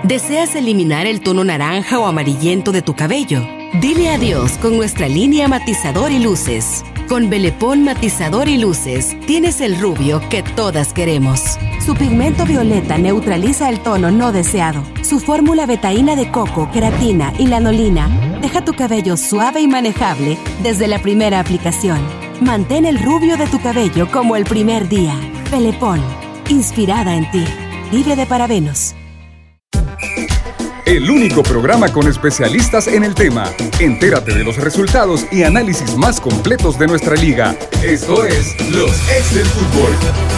¿Deseas eliminar el tono naranja o amarillento de tu cabello? Dile adiós con nuestra línea matizador y luces. Con Belepon Matizador y Luces, tienes el rubio que todas queremos. Su pigmento violeta neutraliza el tono no deseado. Su fórmula betaína de coco, queratina y lanolina deja tu cabello suave y manejable desde la primera aplicación. Mantén el rubio de tu cabello como el primer día. Belepon, inspirada en ti. Libre de parabenos. El único programa con especialistas en el tema. Entérate de los resultados y análisis más completos de nuestra liga. Esto es Los Ex del Fútbol.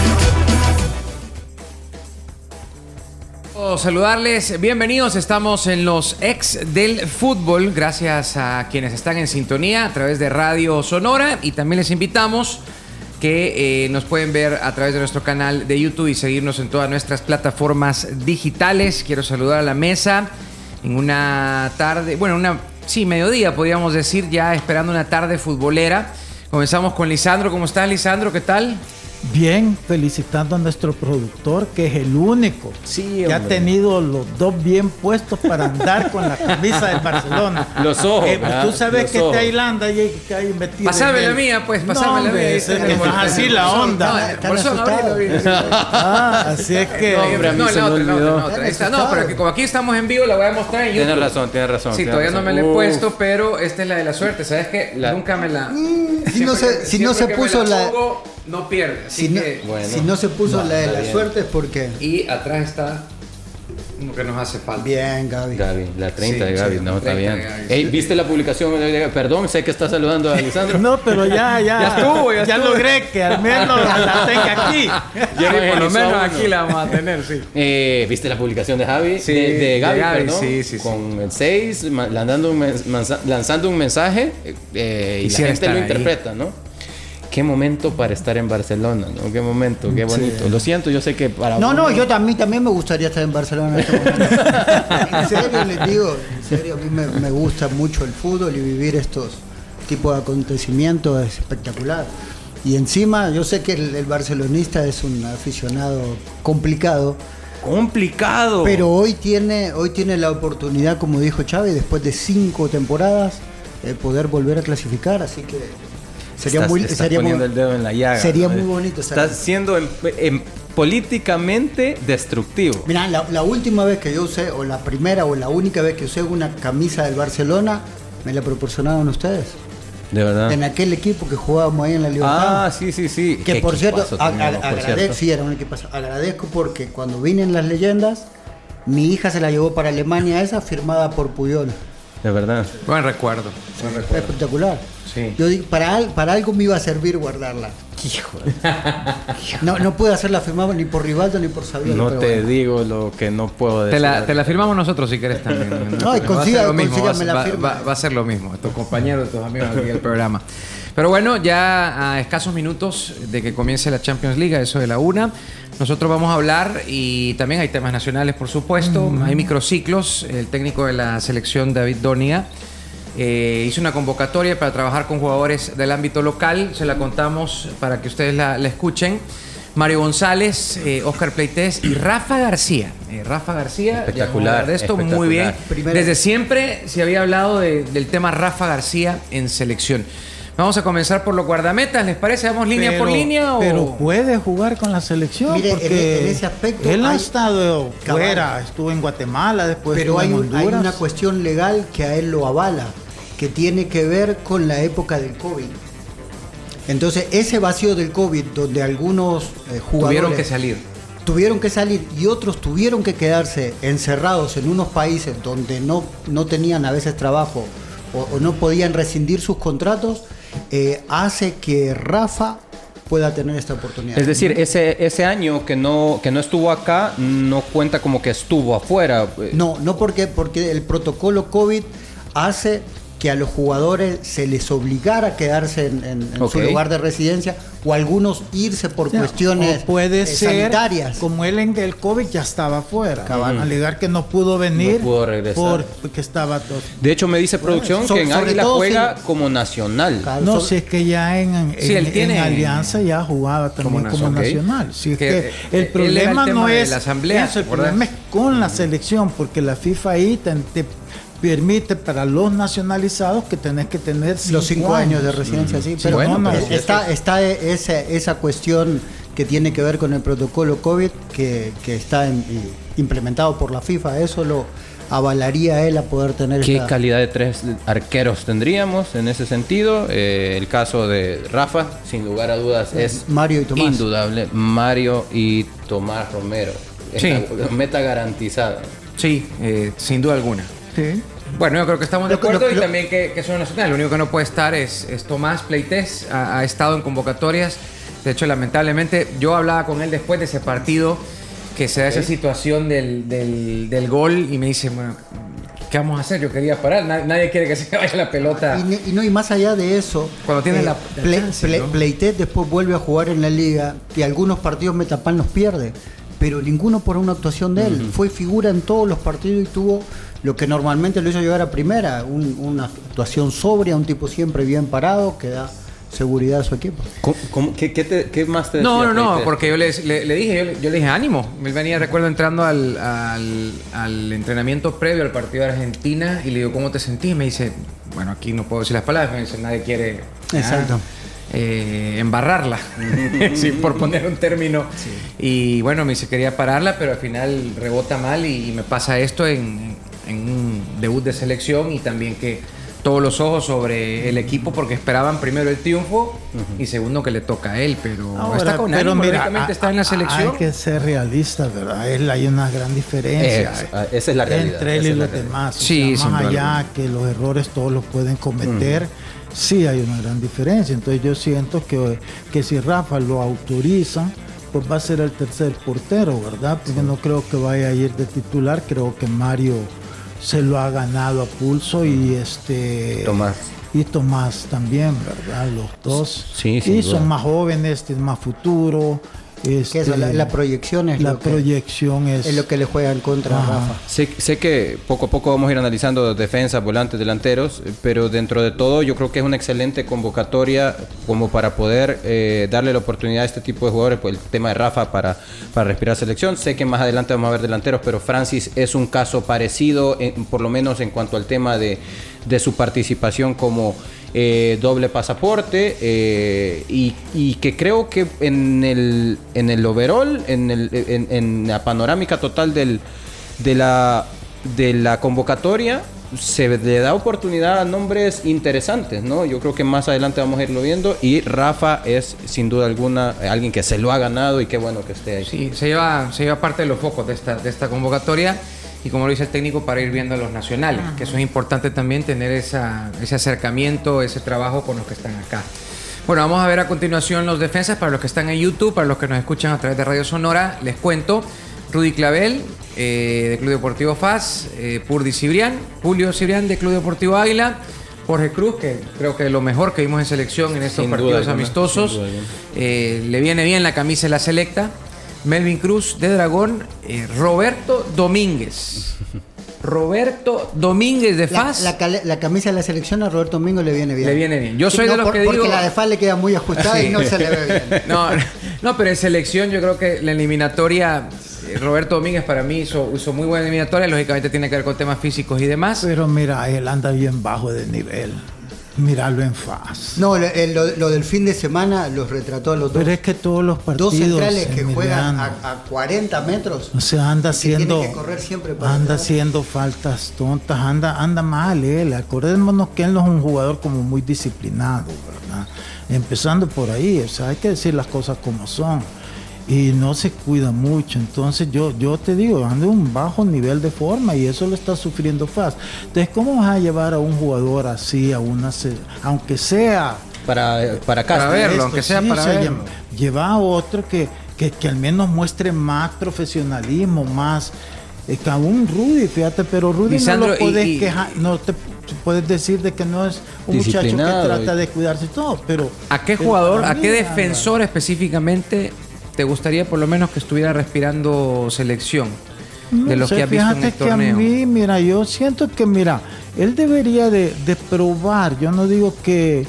Saludarles, bienvenidos, estamos en Los Ex del Fútbol, gracias a quienes están en sintonía a través de Radio Sonora, y también les invitamos que nos pueden ver a través de nuestro canal de YouTube y seguirnos en todas nuestras plataformas digitales. Quiero saludar a la mesa en una tarde, mediodía podríamos decir, ya esperando una tarde futbolera. Comenzamos con Lisandro. ¿Cómo estás, Lisandro? ¿Qué tal? Bien, felicitando a nuestro productor, que es el único que ha tenido los dos bien puestos para andar con la camisa del Barcelona. Los ojos. Tú sabes que está Irlanda y que hay metido. Pasame la mía, pues, pasame la mía. Es así la onda. Así es que. No, pero que como aquí estamos en vivo, la voy a mostrar en YouTube. Tienes razón. Sí, todavía no me la he puesto, pero esta es la de la suerte. ¿Sabes qué? Nunca me la. Si no se puso la. No pierde. Si no se puso la de la suerte es porque. Y atrás está lo que nos hace falta. Bien, Gaby. La 30 de Gaby, no, está bien. Hey, ¿viste la publicación? Perdón, sé que está saludando a Lisandro. No, pero ya estuvo. Ya logré que al menos la tenga aquí. Por lo menos aquí la vamos a tener, sí. ¿Viste la publicación de Javi? Sí, de Gaby, perdón. Sí. Con el 6, lanzando un mensaje y la gente lo interpreta, ¿no? Qué momento para estar en Barcelona, ¿no? Qué momento, qué bonito. Sí. Lo siento, yo sé que para... No, yo también me gustaría estar en Barcelona en este momento. En serio, les digo, a mí me gusta mucho el fútbol y vivir estos tipos de acontecimientos es espectacular. Y encima, yo sé que el barcelonista es un aficionado complicado. Pero hoy tiene la oportunidad, como dijo Xavi, después de 5 temporadas, poder volver a clasificar, así que... Sería muy bonito. Estás siendo políticamente destructivo. Mirá, la última vez que yo usé, o la primera o la única vez que usé una camisa del Barcelona, me la proporcionaron ustedes. ¿De verdad? En aquel equipo que jugábamos ahí en la Libertad. Sí. Que por cierto, agradezco. Sí, era un equipazo. Agradezco porque cuando vinen las leyendas, mi hija se la llevó para Alemania esa, firmada por Puyol. De verdad. Buen recuerdo. Espectacular. Sí. Yo digo, para algo me iba a servir guardarla. Hijo. No pude hacerla firmada ni por Rivaldo ni por Saviola. No te digo lo que no puedo decir. Te la firmamos nosotros si querés también. No, y consígame la firma. Va a ser lo mismo. Tus compañeros, tus amigos aquí del programa. Pero bueno, ya a escasos minutos de que comience la Champions League, eso de la 1, nosotros vamos a hablar, y también hay temas nacionales, por supuesto. Hay microciclos. El técnico de la selección, David Dóniga, hizo una convocatoria para trabajar con jugadores del ámbito local. Se la contamos para que ustedes la escuchen. Mario González, Oscar Pleites y Rafa García. Espectacular. De esto muy bien. Desde siempre se había hablado del tema Rafa García en selección. Vamos a comenzar por los guardametas, ¿les parece? ¿Vamos línea por línea? Pero puede jugar con la selección. Mire, porque en ese aspecto él ha estado fuera, estuvo en Guatemala, después pero estuvo en Honduras. Hay una cuestión legal que a él lo avala, que tiene que ver con la época del COVID. Entonces, ese vacío del COVID, donde algunos jugadores tuvieron que salir y otros tuvieron que quedarse encerrados en unos países donde no tenían a veces trabajo o no podían rescindir sus contratos, hace que Rafa pueda tener esta oportunidad. Es decir, ese año que no estuvo acá no cuenta como que estuvo afuera. No porque el protocolo COVID hace que a los jugadores se les obligara a quedarse en su lugar de residencia, o algunos irse por cuestiones puede ser, sanitarias. Como él en el COVID ya estaba afuera, alegar que no pudo venir, no pudo regresar porque estaba todo. De hecho me dice producción que en Águila juega como nacional. No, si es que ya en Alianza ya jugaba también como nacional. Si es que el problema no es la asamblea, eso, el problema es con la selección, porque la FIFA ahí te permite para los nacionalizados que tenés que tener los 5 años de residencia, sí, pero bueno, está esa cuestión que tiene que ver con el protocolo COVID que está implementado por la FIFA. Eso lo avalaría él a poder tener. ¿Qué calidad de 3 arqueros tendríamos en ese sentido? El caso de Rafa, sin lugar a dudas, es Mario y Tomás. Indudable. Mario y Tomás Romero. Sí. Meta garantizada. Sí, sin duda alguna. Sí. Bueno, yo creo que estamos de acuerdo y también que son nacionales. Lo único que no puede estar es Tomás Pleites, ha estado en convocatorias. De hecho, lamentablemente, yo hablaba con él después de ese partido, que se da esa situación del gol y me dice, bueno, ¿qué vamos a hacer? Yo quería parar, nadie quiere que se vaya la pelota. Y más allá de eso, cuando tiene la chance, ¿no? Pleites después vuelve a jugar en la liga y algunos partidos Metapan los pierde, pero ninguno por una actuación de él. Fue figura en todos los partidos y tuvo lo que normalmente lo hizo llegar a primera, una actuación sobria, un tipo siempre bien parado, que da seguridad a su equipo. ¿Qué más te decía? No, porque yo le dije ánimo. Él venía, recuerdo, entrando al entrenamiento previo al partido de Argentina y le digo, ¿cómo te sentís? Me dice, bueno, aquí no puedo decir las palabras, me dice, nadie quiere embarrarla, sí, por poner un término. Sí. Y bueno, me dice, quería pararla, pero al final rebota mal y me pasa esto en un debut de selección y también que todos los ojos sobre el equipo porque esperaban primero el triunfo y segundo que le toca a él, pero ahora, está con ánimo, está en la selección. Hay que ser realistas, ¿verdad? Hay una gran diferencia esa es la realidad, entre él y los demás. Sí, más allá que los errores todos los pueden cometer, sí hay una gran diferencia. Entonces yo siento que si Rafa lo autoriza, pues va a ser el tercer portero, ¿verdad? Porque no creo que vaya a ir de titular, creo que Mario se lo ha ganado a pulso y Tomás también, ¿verdad? Los dos. Sí, y son más jóvenes, tienen más futuro. La proyección es lo que le juega en contra a Rafa. Sé que poco a poco vamos a ir analizando defensas, volantes, delanteros, pero dentro de todo yo creo que es una excelente convocatoria como para poder darle la oportunidad a este tipo de jugadores, pues el tema de Rafa para respirar selección. Sé que más adelante vamos a ver delanteros, pero Francis es un caso parecido, por lo menos en cuanto al tema de su participación como doble pasaporte y que creo que en el overall, en la panorámica total de la convocatoria se le da oportunidad a nombres interesantes, ¿no? Yo creo que más adelante vamos a irlo viendo y Rafa es sin duda alguna alguien que se lo ha ganado y qué bueno que esté ahí. Sí, se lleva parte de los focos de esta convocatoria. Y como lo dice el técnico, para ir viendo a los nacionales, que eso es importante también, tener ese acercamiento, ese trabajo con los que están acá. Bueno, vamos a ver a continuación los defensas para los que están en YouTube, para los que nos escuchan a través de Radio Sonora. Les cuento, Rudy Clavel, de Club Deportivo FAS, Purdy Cibrián, Julio Cibrián, de Club Deportivo Águila, Jorge Cruz, que creo que es lo mejor que vimos en selección en estos partidos amistosos. Le viene bien la camisa de la selecta. Melvin Cruz de Dragón, Roberto Domínguez. Roberto Domínguez de FAS. La camisa de la selección a Roberto Domínguez le viene bien. Le viene bien. Yo soy de los que digo... Porque la de FAS le queda muy ajustada y no se le ve bien. No, pero en selección yo creo que la eliminatoria... Roberto Domínguez para mí hizo muy buena eliminatoria. Lógicamente tiene que ver con temas físicos y demás. Pero mira, él anda bien bajo de nivel. Míralo en FAS. No, lo del fin de semana los retrató a los dos. Pero es que todos los partidos... Dos centrales que juegan a 40 metros. O sea, anda haciendo... Tiene que correr siempre para anda haciendo faltas tontas, anda mal él. Acordémonos que él no es un jugador como muy disciplinado, ¿verdad? Empezando por ahí, o sea, hay que decir las cosas como son. Y no se cuida mucho, entonces yo te digo, anda un bajo nivel de forma y eso lo está sufriendo FAS. Entonces, ¿cómo vas a llevar a un jugador así a aunque sea para verlo, aunque sea para verlo? Lleva a otro que al menos muestre más profesionalismo, más a un Rudy, fíjate, pero Rudy Lisandro, no lo podés quejar, puedes decir de que no es un muchacho que trata de cuidarse y todo, pero... ¿A qué jugador, a qué defensor específicamente te gustaría por lo menos que estuviera respirando selección? No de los sé, que has visto en el torneo. A mí, mira, yo siento que, él debería de probar. Yo no digo que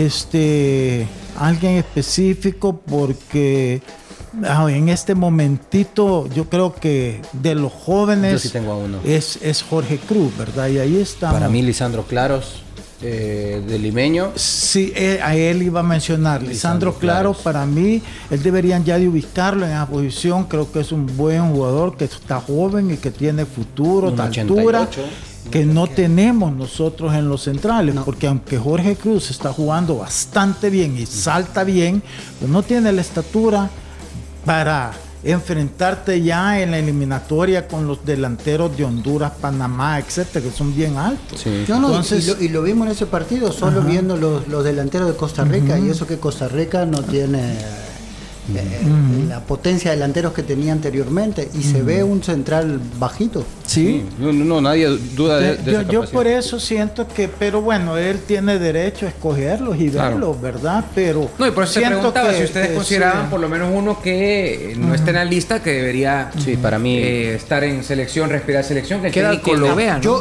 alguien específico, porque en este momentito yo creo que de los jóvenes yo sí tengo a uno. Es Jorge Cruz, ¿verdad? Y ahí está. Para mí, Lisandro Claros, de Limeño. Sí, a él iba a mencionar. Lisandro Claros, para mí, él deberían ya de ubicarlo en esa posición. Creo que es un buen jugador, que está joven y que tiene futuro, de altura, que no tenemos nosotros en los centrales, porque aunque Jorge Cruz está jugando bastante bien y salta bien, pues no tiene la estatura para enfrentarte ya en la eliminatoria con los delanteros de Honduras, Panamá, etcétera, que son bien altos. Sí. Entonces, y lo vimos en ese partido, solo viendo los delanteros de Costa Rica, y eso que Costa Rica no tiene la potencia de delanteros que tenía anteriormente, y se ve un central bajito. Sí. No, nadie duda de esa yo por eso siento que, pero bueno, él tiene derecho a escogerlos y verlos, ¿verdad? Pero no, y por eso se preguntaba si ustedes consideraban por lo menos uno que no esté en la lista, que debería para mí estar en selección, respirar selección, que el técnico lo vea, ¿no?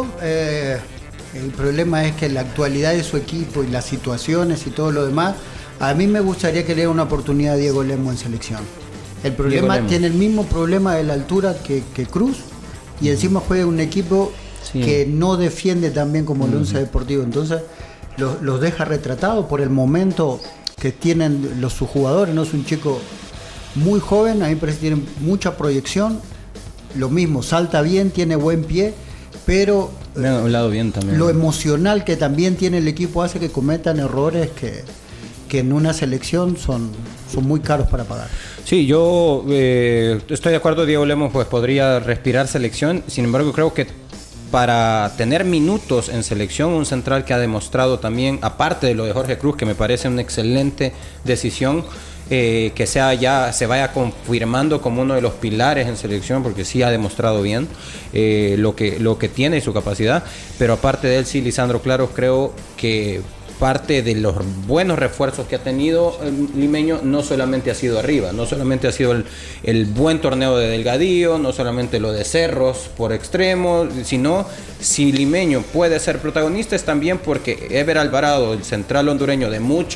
El problema es que la actualidad de su equipo y las situaciones y todo lo demás, a mí me gustaría que le diera una oportunidad a Diego Lemo en selección. El problema tiene el mismo problema de la altura que Cruz, y encima juega un equipo que no defiende tan bien como el Once Deportivo. Entonces los deja retratados por el momento que tienen sus jugadores. No es un chico muy joven, a mí me parece que tiene mucha proyección. Lo mismo, salta bien, tiene buen pie, pero me han hablado bien también. Lo emocional que también tiene el equipo hace que cometan errores que en una selección son muy caros para pagar. Sí, yo estoy de acuerdo. Diego Lemos pues podría respirar selección. Sin embargo, creo que para tener minutos en selección, un central que ha demostrado también, aparte de lo de Jorge Cruz, que me parece una excelente decisión, que se vaya confirmando como uno de los pilares en selección, porque sí ha demostrado bien lo que tiene y su capacidad. Pero aparte de él, sí, Lisandro Claros, creo que parte de los buenos refuerzos que ha tenido el Limeño no solamente ha sido arriba, no solamente ha sido el buen torneo de Delgadillo, no solamente lo de Cerros por extremo, sino si Limeño puede ser protagonista es también porque Ever Alvarado, el central hondureño de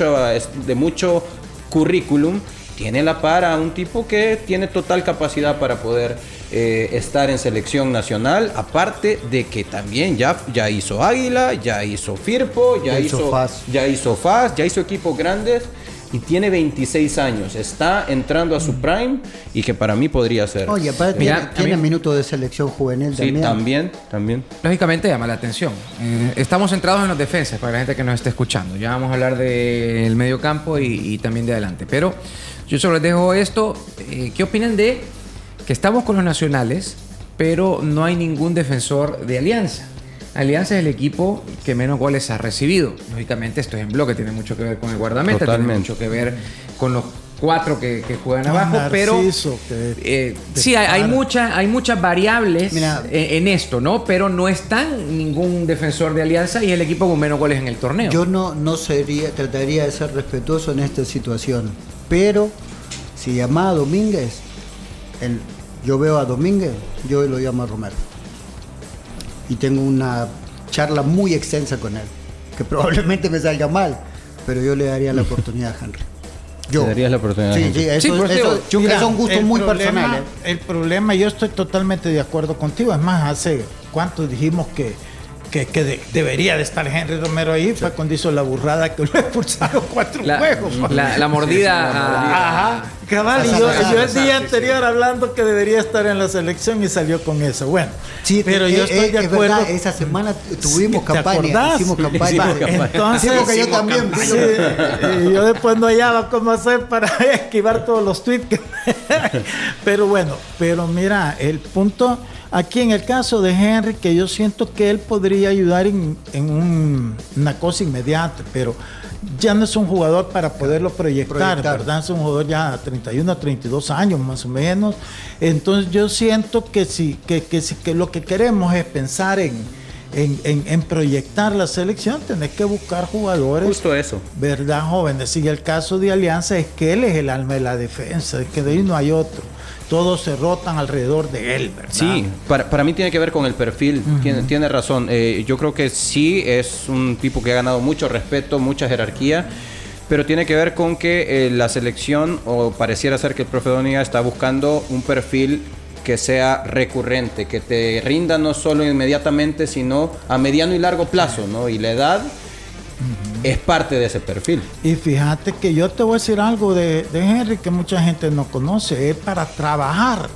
mucho currículum, tiene la par a un tipo que tiene total capacidad para poder estar en selección nacional, aparte de que también ya hizo Águila, ya hizo Firpo, ya hizo FAS, ya hizo equipos grandes, y tiene 26 años, está entrando a su prime, y que para mí podría ser. Oye, aparte tiene minutos de selección juvenil también. Sí, también. Lógicamente llama la atención. Estamos centrados en los defensas, para la gente que nos esté escuchando. Ya vamos a hablar del medio campo y también de adelante. Pero yo solo les dejo esto. ¿Qué opinan de que estamos con los nacionales, pero no hay ningún defensor de Alianza? Alianza es el equipo que menos goles ha recibido. Lógicamente esto es en bloque, tiene mucho que ver con el guardameta, totalmente. Tiene mucho que ver con los 4 que juegan abajo, pero sí, hay muchas variables en esto, ¿no? Pero no está ningún defensor de Alianza y es el equipo con menos goles en el torneo. Yo trataría de ser respetuoso en esta situación, pero si llamaba a Domínguez, yo veo a Domínguez, yo lo llamo a Romero. Y tengo una charla muy extensa con él, que probablemente me salga mal, pero yo le daría la oportunidad a Henry. ¿Le darías la oportunidad a Henry? Eso son gustos muy personales. El problema, yo estoy totalmente de acuerdo contigo. Es más, hace cuánto dijimos que debería de estar Henry Romero ahí, fue cuando hizo la burrada que lo expulsaron 4 juegos. La mordida. Ajá, cabal. Y yo el día anterior hablando que debería estar en la selección y salió con eso. Bueno, sí, pero yo estoy de acuerdo. Verdad, esa semana tuvimos campaña. Hicimos campaña. Entonces, sí, yo también. Yo después no hallaba cómo hacer para esquivar todos los tweets. Pero bueno, mira, el punto aquí en el caso de Henry, que yo siento que él podría ayudar en una cosa inmediata, pero ya no es un jugador para poderlo proyectar, ¿verdad? Es un jugador ya a 31 a 32 años más o menos. Entonces yo siento que lo que queremos es pensar en en proyectar la selección, tenés que buscar jugadores. Justo eso. ¿Verdad, jóvenes? Y el caso de Alianza es que él es el alma de la defensa, es que de ahí no hay otro. Todos se rotan alrededor de él, ¿verdad? Sí, para mí tiene que ver con el perfil, tiene razón. Yo creo que sí es un tipo que ha ganado mucho respeto, mucha jerarquía, pero tiene que ver con que la selección, o pareciera ser que el profe Doniga está buscando un perfil que sea recurrente, que te rinda no solo inmediatamente, sino a mediano y largo plazo, ¿no? Y la edad es parte de ese perfil. Y fíjate que yo te voy a decir algo de Henry que mucha gente no conoce. Es para trabajar.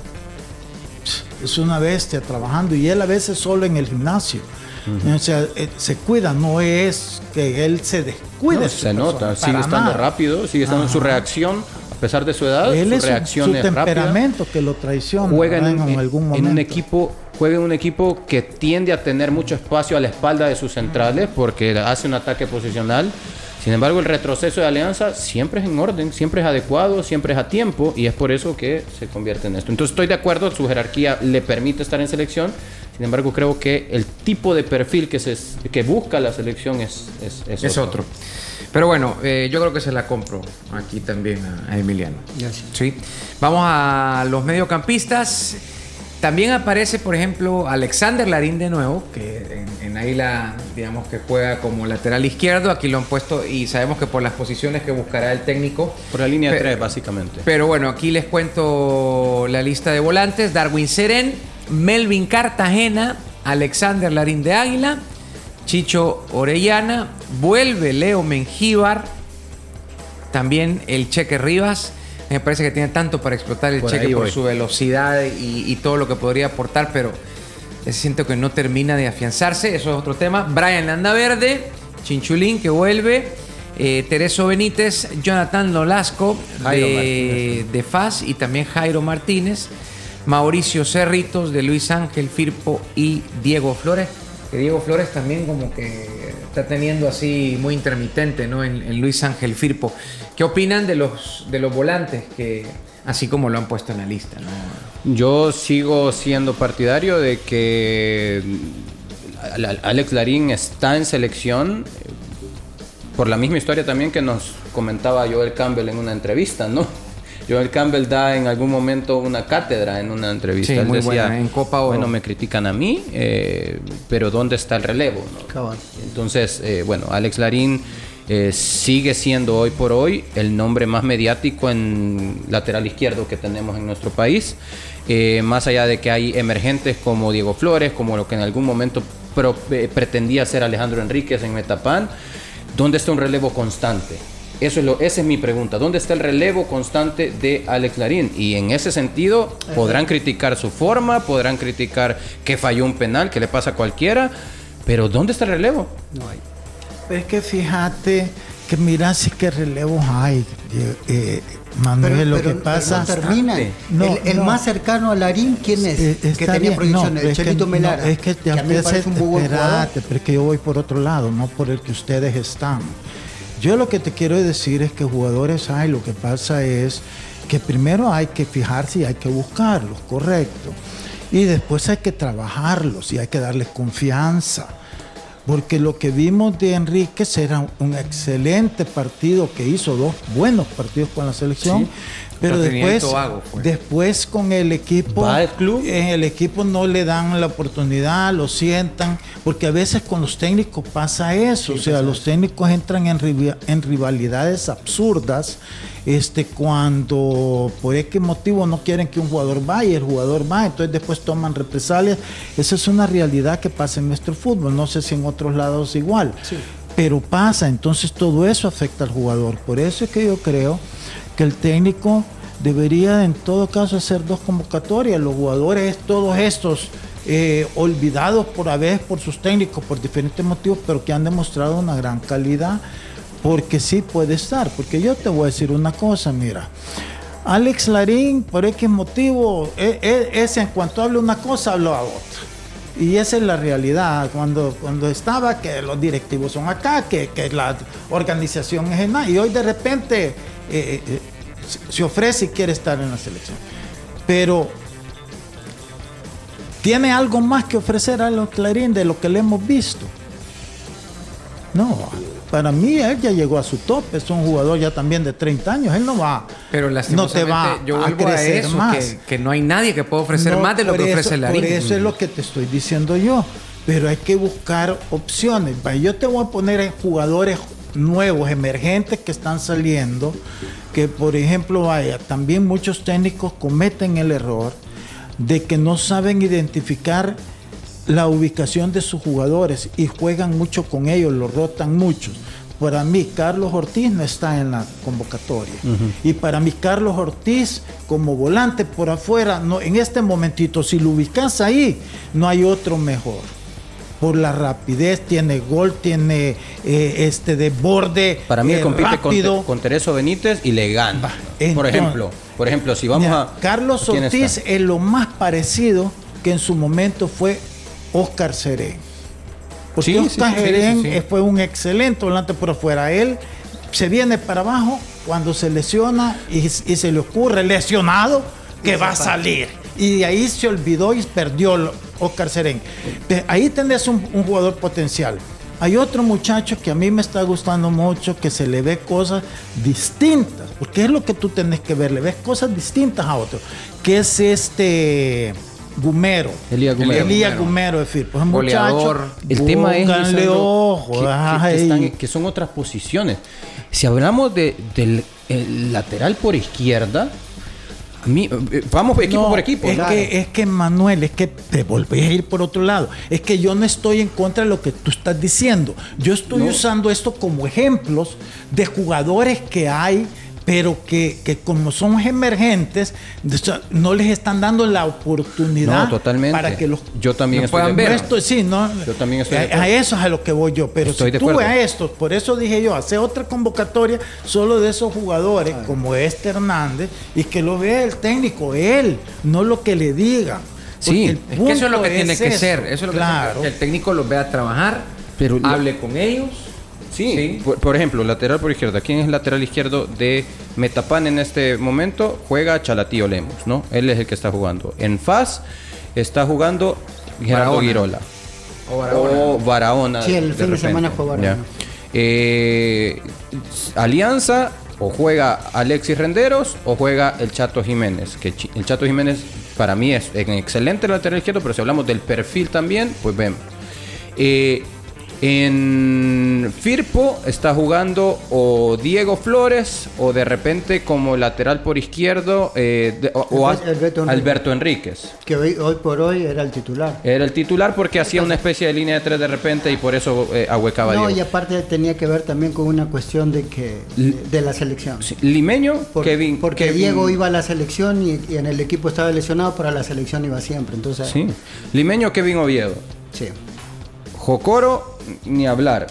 Es una bestia trabajando, y él a veces solo en el gimnasio. O sea, se cuida, no es que él se descuide. No, se nota, sigue estando rápido, sigue estando en su reacción, a pesar de su edad, él su reacción es rápida. Temperamento que lo traiciona. Juega en algún momento. Juega en un equipo que tiende a tener mucho espacio a la espalda de sus centrales porque hace un ataque posicional. Sin embargo, el retroceso de Alianza siempre es en orden, siempre es adecuado, siempre es a tiempo, y es por eso que se convierte en esto. Entonces estoy de acuerdo, su jerarquía le permite estar en selección. Sin embargo, creo que el tipo de perfil que busca la selección es otro. Pero bueno, yo creo que se la compro aquí también a Emiliano. Gracias. Sí. Vamos a los mediocampistas. También aparece, por ejemplo, Alexander Larín de nuevo, que en Águila, digamos que juega como lateral izquierdo. Aquí lo han puesto y sabemos que por las posiciones que buscará el técnico. Por la línea 3, básicamente. Pero bueno, aquí les cuento la lista de volantes. Darwin Serén, Melvin Cartagena, Alexander Larín de Águila, Chicho Orellana, vuelve Leo Mengíbar, también el Cheque Rivas. Me parece que tiene tanto para explotar el Cheque por su velocidad y todo lo que podría aportar, pero siento que no termina de afianzarse. Eso es otro tema. Brian Landaverde, Chinchulín, que vuelve, Tereso Benítez, Jonathan Nolasco de FAS, y también Jairo Martínez, Mauricio Cerritos, de Luis Ángel Firpo, y Diego Flores. Que Diego Flores también como que está teniendo así muy intermitente, ¿no? En Luis Ángel Firpo. ¿Qué opinan de los volantes que así como lo han puesto en la lista, ¿no? Yo sigo siendo partidario de que Alex Larín está en selección por la misma historia también que nos comentaba Joel Campbell en una entrevista, ¿no? Joel Campbell da en algún momento una cátedra en una entrevista. Sí, él muy decía, buena, en Copa Oro. Bueno, me critican a mí, pero ¿dónde está el relevo? ¿No? Entonces, bueno, Alex Larín sigue siendo hoy por hoy el nombre más mediático en lateral izquierdo que tenemos en nuestro país. Más allá de que hay emergentes como Diego Flores, como lo que en algún momento pretendía ser Alejandro Enríquez en Metapan, ¿dónde está un relevo constante? Esa es mi pregunta. ¿Dónde está el relevo constante de Alex Larín? Y en ese sentido, podrán criticar su forma, podrán criticar que falló un penal, que le pasa a cualquiera, pero ¿dónde está el relevo? No hay. Es que fíjate que mira si qué relevos hay, Manuel, lo que pasa... Pero no termina. El más cercano a Larín, ¿quién es? Que tenía bien. proyecciones, el Chelito Melara. Es que a mí me parece un muy buen jugador. pero es que yo voy por otro lado, no por el que ustedes están. Yo lo que te quiero decir es que jugadores hay, lo que pasa es que primero hay que fijarse y hay que buscarlos, correcto. Y después hay que trabajarlos y hay que darles confianza. Porque lo que vimos de Enríquez era un excelente partido que hizo, 2 buenos partidos con la selección. Sí, pero después con el equipo, en el equipo no le dan la oportunidad, lo sientan, porque a veces con los técnicos pasa eso, o sea, los técnicos entran en rivalidades absurdas, cuando por X motivo no quieren que un jugador vaya, el jugador va, entonces después toman represalias. Esa es una realidad que pasa en nuestro fútbol, no sé si en otros lados igual, sí, pero pasa, entonces todo eso afecta al jugador. Por eso es que yo creo que el técnico debería en todo caso hacer 2 convocatorias. Los jugadores, todos estos olvidados por sus técnicos por diferentes motivos, pero que han demostrado una gran calidad, porque sí puede estar. Porque yo te voy a decir una cosa, mira, Alex Larín por X motivo, en cuanto habla una cosa, habla a otra. Y esa es la realidad. Cuando estaba que los directivos son acá, que la organización es en nada, y hoy de repente se ofrece y quiere estar en la selección. Pero ¿Tiene algo más que ofrecer a los Clarín de lo que le hemos visto? No, para mí él ya llegó a su tope, es un jugador ya también de 30 años, él no va, Pero no te va yo a vuelvo a crecer eso, más. que no hay nadie que pueda ofrecer más de lo que ofrece Larín. Por eso es lo que te estoy diciendo yo, pero hay que buscar opciones. Yo te voy a poner jugadores nuevos, emergentes que están saliendo, que por ejemplo, también muchos técnicos cometen el error de que no saben identificar la ubicación de sus jugadores y juegan mucho con ellos, los rotan muchos. Para mí, Carlos Ortiz no está en la convocatoria. Y para mí, Carlos Ortiz, como volante por afuera, no, en este momentito, si lo ubicas ahí, no hay otro mejor. Por la rapidez, tiene gol, tiene de borde. Para mí compite rápido. con Tereso Benítez y le gana. Entonces, por ejemplo, si vamos a... Carlos Ortiz es lo más parecido que en su momento fue Oscar Serén. Porque Oscar Serén fue un excelente volante por afuera. Él se viene para abajo cuando se lesiona y se le ocurre lesionado que va a salir. Y de ahí se olvidó y perdió Oscar Serén. Ahí tenés un jugador potencial. Hay otro muchacho que a mí me está gustando mucho, que se le ve cosas distintas, porque es lo que tú tenés que ver, le ves cosas distintas a otro, que es Gumero. Elías Gumero, es decir, pues un muchacho. El tema es ojo, que son otras posiciones. Si hablamos del lateral por izquierda, vamos equipo por equipo. Es que Manuel, es que te volvés a ir por otro lado. Es que yo no estoy en contra de lo que tú estás diciendo. Yo estoy usando esto como ejemplos de jugadores que hay, pero que como son emergentes, no les están dando la oportunidad para que los yo también puedan ver. Yo también estoy a eso es a lo que voy yo. Pero si tú ves a estos, por eso dije yo, hace otra convocatoria solo de esos jugadores como Hernández, y que lo vea el técnico, él, no lo que le digan. Sí, es que eso es lo que tiene que ser. Eso es lo que el técnico los vea trabajar, pero hable con ellos. Sí. Por ejemplo, lateral por izquierda. ¿Quién es el lateral izquierdo de Metapan en este momento? Juega Chalatío Lemos, ¿no? Él es el que está jugando. En FAS está jugando Gerardo Girola. O Barahona. Sí, el fin de semana fue Barahona. Alianza, o juega Alexis Renderos o juega el Chato Jiménez. Que el Chato Jiménez para mí es un excelente lateral izquierdo, pero si hablamos del perfil también, pues vemos. En Firpo está jugando o Diego Flores o de repente como lateral por izquierdo Alberto Enríquez. Que hoy por hoy era el titular. Era el titular porque hacía una especie de línea de 3 de repente y por eso ahuecaba a Diego. No, y aparte tenía que ver también con una cuestión de la selección. Sí. Limeño, porque Kevin, Diego iba a la selección y en el equipo estaba lesionado, pero a la selección iba siempre. Entonces, sí. Limeño, Kevin Oviedo. Sí. Jocoro, ni hablar.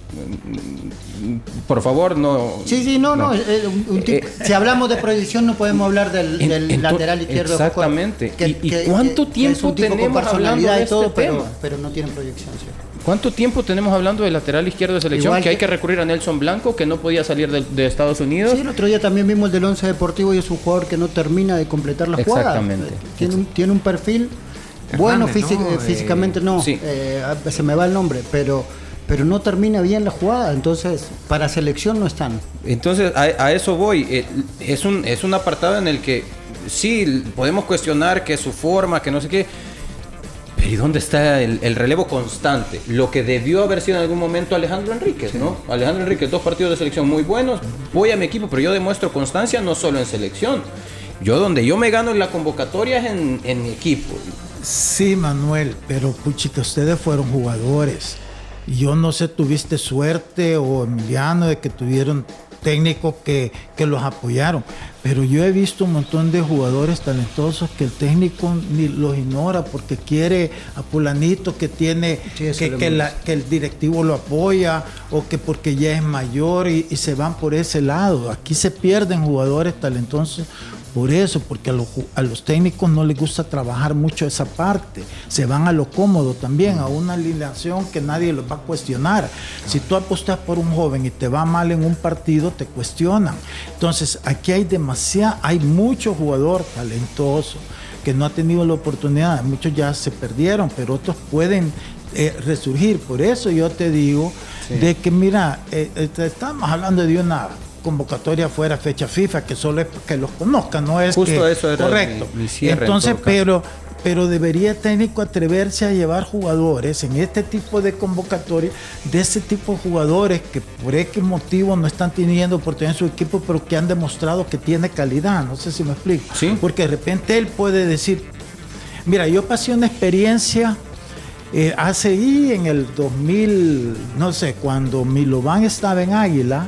Por favor, no. Sí, no. Si hablamos de proyección, no podemos hablar del lateral izquierdo. Exactamente. ¿Y cuánto tiempo tenemos hablando de este tema? Pero no tiene proyección, ¿sí? ¿Cuánto tiempo tenemos hablando del lateral izquierdo de selección? Igual que hay que recurrir a Nelson Blanco, que no podía salir de Estados Unidos. Sí, el otro día también vimos el del Once Deportivo y es un jugador que no termina de completar la jugada. Exactamente. Tiene un perfil bueno, físicamente no. Sí. Se me va el nombre, pero no termina bien la jugada, entonces para selección no están. Entonces a eso voy. Es un apartado en el que sí podemos cuestionar que su forma, que no sé qué, pero ¿y dónde está el relevo constante? Lo que debió haber sido en algún momento Alejandro Enríquez, ¿no? Alejandro Enríquez, 2 partidos de selección muy buenos, voy a mi equipo, pero yo demuestro constancia no solo en selección. Donde yo me gano en la convocatoria es en mi equipo. Sí, Manuel, pero puchica, ustedes fueron jugadores. Yo no sé, tuviste suerte o Emiliano de que tuvieron técnicos que los apoyaron, pero yo he visto un montón de jugadores talentosos que el técnico ni los ignora porque quiere a fulanito que tiene que el directivo lo apoya o que porque ya es mayor y se van por ese lado. Aquí se pierden jugadores talentosos por eso, porque a los técnicos no les gusta trabajar mucho esa parte, se van a lo cómodo también, a una alineación que nadie los va a cuestionar. Si tú apostas por un joven y te va mal en un partido, te cuestionan. Entonces aquí hay mucho jugador talentoso, que no ha tenido la oportunidad. Muchos ya se perdieron, pero otros pueden resurgir. Por eso yo te digo de que, mira, estamos hablando de una convocatoria fuera fecha FIFA, que solo es que los conozcan, no es justo que, eso era correcto. mi cierre. Entonces, pero debería el técnico atreverse a llevar jugadores en este tipo de convocatoria, de ese tipo de jugadores que por X motivo no están teniendo oportunidad en su equipo, pero que han demostrado que tiene calidad. No sé si me explico. ¿Sí? Porque de repente él puede decir, mira, yo pasé una experiencia hace ahí en el 2000, no sé, cuando Milovan estaba en Águila,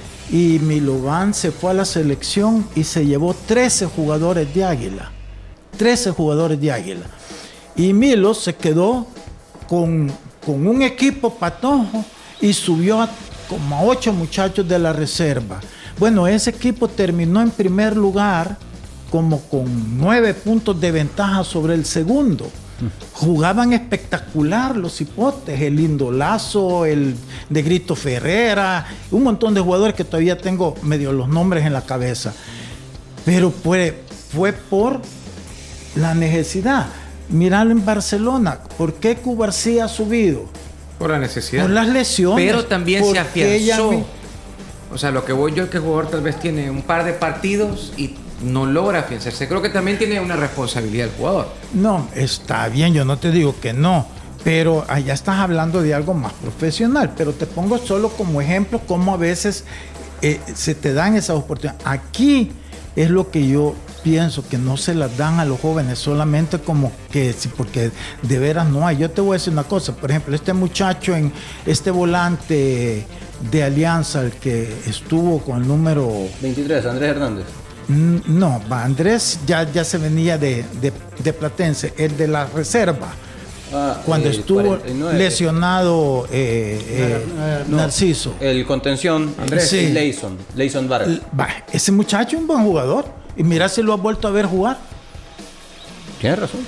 y Milovan se fue a la selección y se llevó 13 jugadores de Águila. 13 jugadores de Águila. Y Milo se quedó con un equipo patojo y subió como a 8 muchachos de la reserva. Bueno, ese equipo terminó en primer lugar como con 9 puntos de ventaja sobre el segundo. Jugaban espectacular los hipotes, el Lindolazo, el Negrito Ferrera, un montón de jugadores que todavía tengo medio los nombres en la cabeza. Pero fue por la necesidad. Miralo en Barcelona. ¿Por qué Cubarsí ha subido? Por la necesidad. Por las lesiones. Pero también se afianzó. O sea, lo que voy yo es que el jugador tal vez tiene un par de partidos y no logra afianzarse. Creo que también tiene una responsabilidad el jugador. No, está bien, yo no te digo que no. Pero allá estás hablando de algo más profesional. Pero te pongo solo como ejemplo cómo a veces se te dan esas oportunidades. Aquí es lo que yo pienso, que no se las dan a los jóvenes solamente como que sí, porque de veras no hay. Yo te voy a decir una cosa, por ejemplo, este muchacho en este volante de Alianza, el que estuvo con el número 23, Andrés Hernández. No, Andrés ya se venía de Platense, el de la reserva. Cuando estuvo 49. Lesionado Narciso. El contención, Andrés, sí. Leison Vargas. Ese muchacho es un buen jugador. Y mira si lo has vuelto a ver jugar. Tienes razón.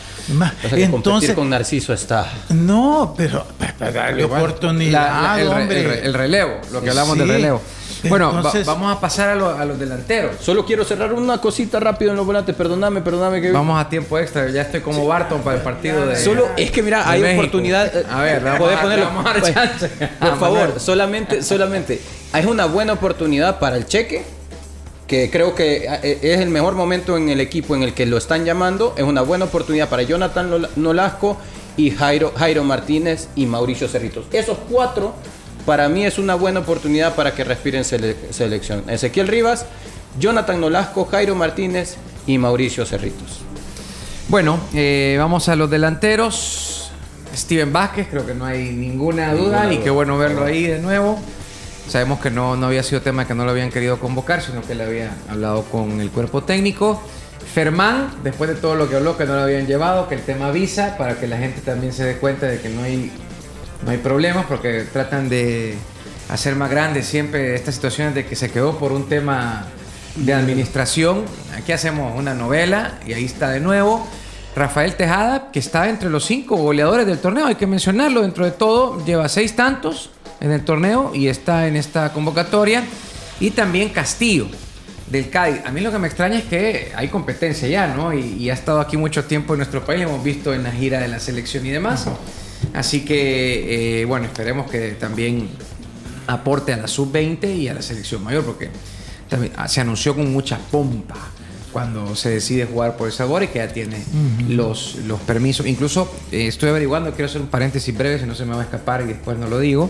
O sea, entonces con Narciso está. No, pero darle oportunidad, el relevo, lo que hablamos del relevo. Bueno, entonces, vamos a pasar a los delanteros. Solo quiero cerrar una cosita rápido en los volantes. Perdóname que vamos a tiempo extra. Ya estoy como Barton para el partido de. Solo es que mira, hay México. Oportunidad. A ver, poder ponerlo. Vamos a dar chance. Por favor, solamente. Hay una buena oportunidad para el Cheque, que creo que es el mejor momento en el equipo en el que lo están llamando. Es una buena oportunidad para Jonathan Nolasco y Jairo Martínez y Mauricio Cerritos. Esos 4 para mí es una buena oportunidad para que respiren selección. Ezequiel Rivas, Jonathan Nolasco, Jairo Martínez y Mauricio Cerritos. Bueno, vamos a los delanteros. Steven Vázquez, creo que no hay ninguna duda y qué bueno verlo ahí de nuevo. Sabemos que no había sido tema que no lo habían querido convocar, sino que le había hablado con el cuerpo técnico. Fermán, después de todo lo que habló, que no lo habían llevado, que el tema visa, para que la gente también se dé cuenta de que no hay problemas, porque tratan de hacer más grandes siempre estas situaciones de que se quedó por un tema de administración. Aquí hacemos una novela y ahí está de nuevo. Rafael Tejada, que está entre los 5 goleadores del torneo, hay que mencionarlo, dentro de todo, lleva 6 tantos en el torneo y está en esta convocatoria. Y también Castillo, del Cádiz. A mí lo que me extraña es que hay competencia ya, ¿no? Y ha estado aquí mucho tiempo en nuestro país, lo hemos visto en la gira de la selección y demás. Así que, bueno, esperemos que también aporte a la sub-20 y a la selección mayor, porque también se anunció con mucha pompa cuando se decide jugar por El Salvador y que ya tiene los permisos. Incluso estoy averiguando, quiero hacer un paréntesis breve, si no se me va a escapar y después no lo digo.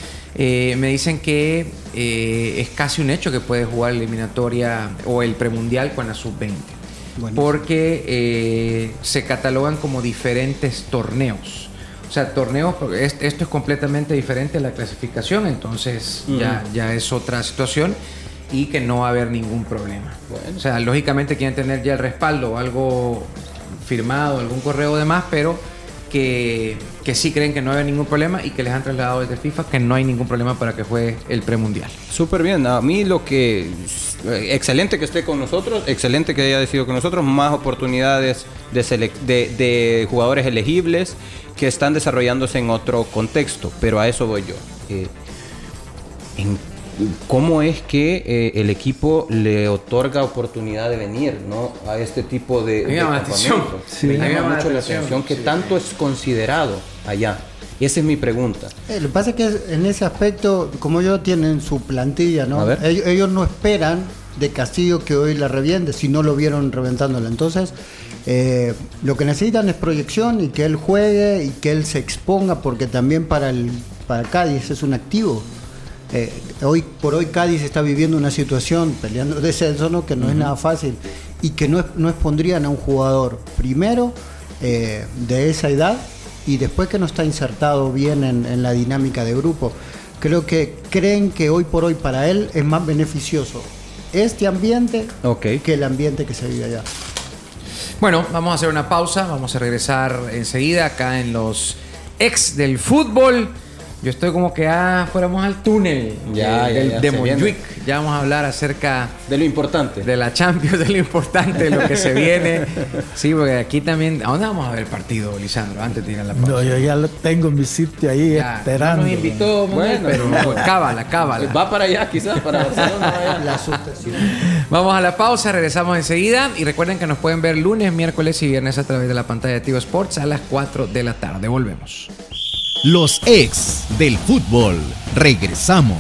Me dicen que es casi un hecho que puede jugar la eliminatoria o el premundial con la sub-20. Buenísimo. Porque se catalogan como diferentes torneos. O sea, torneos, esto es completamente diferente a la clasificación, entonces ya es otra situación y que no va a haber ningún problema. Bueno. O sea, lógicamente quieren tener ya el respaldo, algo firmado, algún correo de más, pero que sí creen que no va a haber ningún problema y que les han trasladado desde FIFA que no hay ningún problema para que juegue el premundial. Súper bien. A mí lo que... excelente que esté con nosotros, excelente que haya decidido con nosotros, más oportunidades de jugadores elegibles que están desarrollándose en otro contexto, pero a eso voy yo. ¿cómo es que el equipo le otorga oportunidad de venir, ¿no? A este tipo de campamento? Me llama mucho la atención que tanto es considerado allá. Y esa es mi pregunta. Lo que pasa es que en ese aspecto, como ellos tienen su plantilla, ¿no? Ellos no esperan de Castillo que hoy la reviente si no lo vieron reventándola. Entonces, lo que necesitan es proyección y que él juegue y que él se exponga, porque también para Cádiz es un activo. Hoy por hoy Cádiz está viviendo una situación peleando descenso, ¿no? Que no es nada fácil y que no expondrían a un jugador primero de esa edad y después que no está insertado bien en la dinámica de grupo. Creo que creen que hoy por hoy para él es más beneficioso este ambiente que el ambiente que se vive allá. Bueno, vamos a hacer una pausa, vamos a regresar enseguida acá en los ex del fútbol. Yo estoy como que fuéramos al túnel de Montjuic. Ya vamos a hablar acerca de lo importante, de la Champions, de lo importante, de lo que se viene. Sí, porque aquí también. ¿A dónde vamos a ver el partido, Lisandro? Antes de ir a la pausa. No, yo ya lo tengo en mi sitio ahí esperando. Nos invitó, Manuel, pero cábala. Va para allá, quizás, para Barcelona. La asustación. Vamos a la pausa, regresamos enseguida. Y recuerden que nos pueden ver lunes, miércoles y viernes a través de la pantalla de Tigo Sports a las 4 de la tarde. Volvemos. Los ex del fútbol. Regresamos.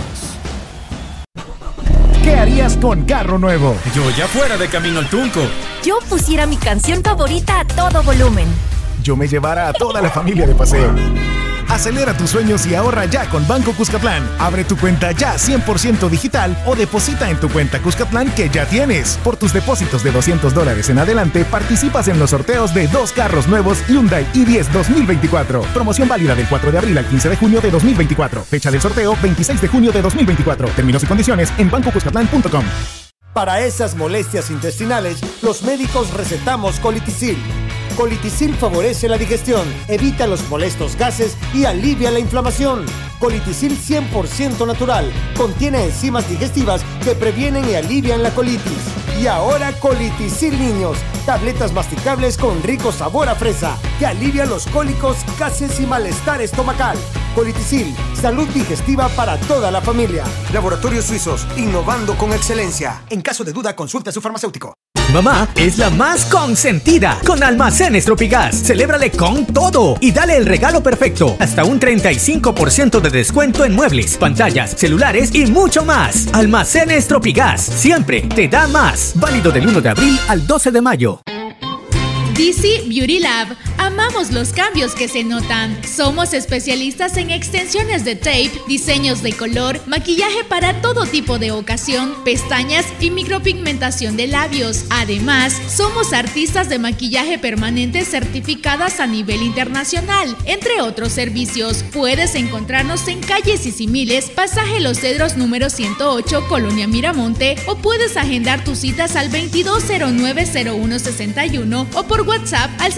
¿Qué harías con carro nuevo? Yo ya fuera de camino al Tunco. Yo pusiera mi canción favorita a todo volumen. Yo me llevara a toda la familia de paseo. Acelera tus sueños y ahorra ya con Banco Cuscatlán. Abre tu cuenta ya 100% digital o deposita en tu cuenta Cuscatlán que ya tienes. Por tus depósitos de $200 en adelante, participas en los sorteos de 2 carros nuevos Hyundai i10 2024. Promoción válida del 4 de abril al 15 de junio de 2024. Fecha del sorteo 26 de junio de 2024. Términos y condiciones en bancocuscatlán.com. Para esas molestias intestinales, los médicos recetamos Colitisil. Colitisil favorece la digestión, evita los molestos gases y alivia la inflamación. Colitisil 100% natural, contiene enzimas digestivas que previenen y alivian la colitis. Y ahora Colitisil Niños, tabletas masticables con rico sabor a fresa, que alivia los cólicos, gases y malestar estomacal. Colitisil, salud digestiva para toda la familia. Laboratorios Suizos, innovando con excelencia. En caso de duda, consulte a su farmacéutico. Mamá es la más consentida con Almacenes Tropigas. Celébrale con todo y dale el regalo perfecto. Hasta un 35% de descuento en muebles, pantallas, celulares y mucho más. Almacenes Tropigas, siempre te da más. Válido del 1 de abril al 12 de mayo. DC Beauty Lab. Amamos los cambios que se notan. Somos especialistas en extensiones de tape, diseños de color, maquillaje para todo tipo de ocasión, pestañas y micropigmentación de labios. Además, somos artistas de maquillaje permanente certificadas a nivel internacional, entre otros servicios. Puedes encontrarnos en calle Sisimiles, Pasaje Los Cedros número 108, Colonia Miramonte, o puedes agendar tus citas al 2209-0161 o por WhatsApp al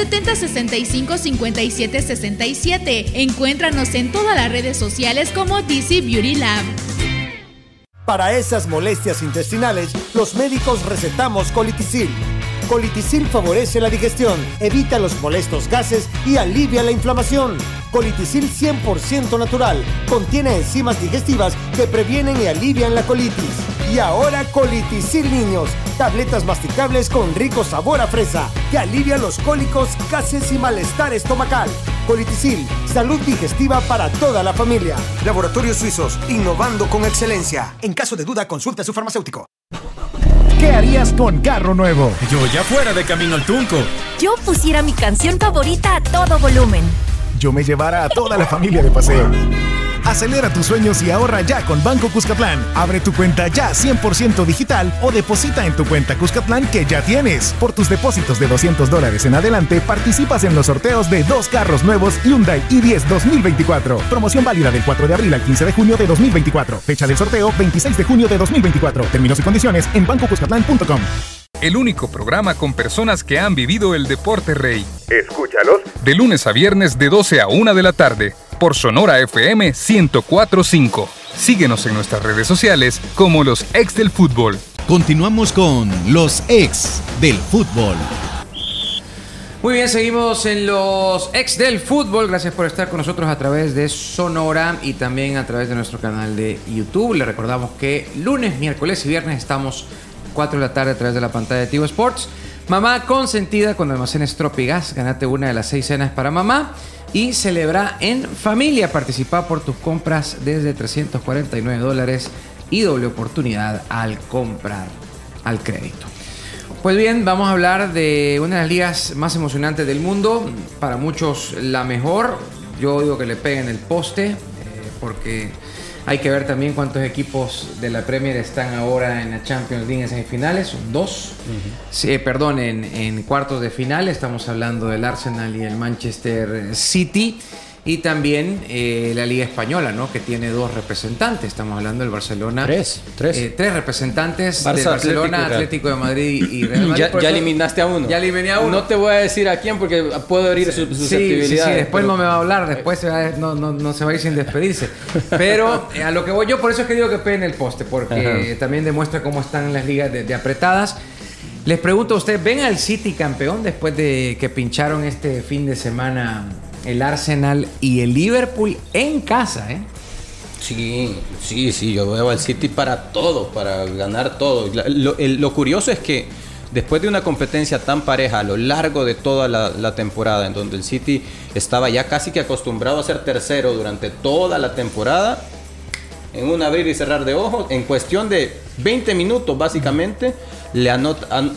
7065-5767. Encuéntranos en todas las redes sociales como DC Beauty Lab. Para esas molestias intestinales, los médicos recetamos Colitisil. Colitisil favorece la digestión, evita los molestos gases y alivia la inflamación. Colitisil 100% natural, contiene enzimas digestivas que previenen y alivian la colitis. Y ahora Colitisil Niños, tabletas masticables con rico sabor a fresa, que alivia los cólicos, gases y malestar estomacal. Colitisil, salud digestiva para toda la familia. Laboratorios Suizos, innovando con excelencia. En caso de duda, consulta a su farmacéutico. ¿Qué harías con carro nuevo? Yo ya fuera de camino al Tunco. Yo pusiera mi canción favorita a todo volumen. Yo me llevara a toda la familia de paseo. Acelera tus sueños y ahorra ya con Banco Cuscatlán. Abre tu cuenta ya 100% digital o deposita en tu cuenta Cuscatlán que ya tienes. Por tus depósitos de $200 en adelante, participas en los sorteos de 2 carros nuevos Hyundai i10 2024. Promoción válida del 4 de abril al 15 de junio de 2024. Fecha del sorteo 26 de junio de 2024. Términos y condiciones en bancocuscatlán.com. El único programa con personas que han vivido el deporte rey. Escúchalos de lunes a viernes de 12 a 1 de la tarde por Sonora FM 104.5. Síguenos en nuestras redes sociales como Los Ex del Fútbol. Continuamos con Los Ex del Fútbol. Muy bien, seguimos en los ex del fútbol. Gracias por estar con nosotros a través de Sonora y también a través de nuestro canal de YouTube. Les recordamos que lunes, miércoles y viernes estamos 4 de la tarde a través de la pantalla de Tigo Sports. Mamá consentida con Almacenes Tropigas. Ganate una de las 6 cenas para mamá y celebra en familia. Participa por tus compras desde $349 y doble oportunidad al comprar al crédito. Pues bien, vamos a hablar de una de las ligas más emocionantes del mundo. Para muchos la mejor. Yo digo que le peguen el poste porque hay que ver también cuántos equipos de la Premier están ahora en la Champions League en semifinales. Son 2. Sí, perdón, en cuartos de final. Estamos hablando del Arsenal y el Manchester City. Y también la Liga Española, ¿no? Que tiene 2 representantes. Estamos hablando del Barcelona. 3 representantes del Barcelona, Atlético de Madrid y Real Madrid. Ya eliminaste a uno. Ya eliminé a uno. No te voy a decir a quién porque puedo herir su susceptibilidad. Sí, después no me va a hablar. Después no se va a ir sin despedirse. Pero a lo que voy yo, por eso es que digo que peguen el poste. Porque también demuestra cómo están las ligas de apretadas. Les pregunto a ustedes, ¿ven al City campeón después de que pincharon este fin de semana el Arsenal y el Liverpool en casa, Sí, yo veo al City para todo, para ganar todo. Lo curioso es que después de una competencia tan pareja a lo largo de toda la temporada, en donde el City estaba ya casi que acostumbrado a ser tercero durante toda la temporada, en un abrir y cerrar de ojos, en cuestión de 20 minutos básicamente, le anotan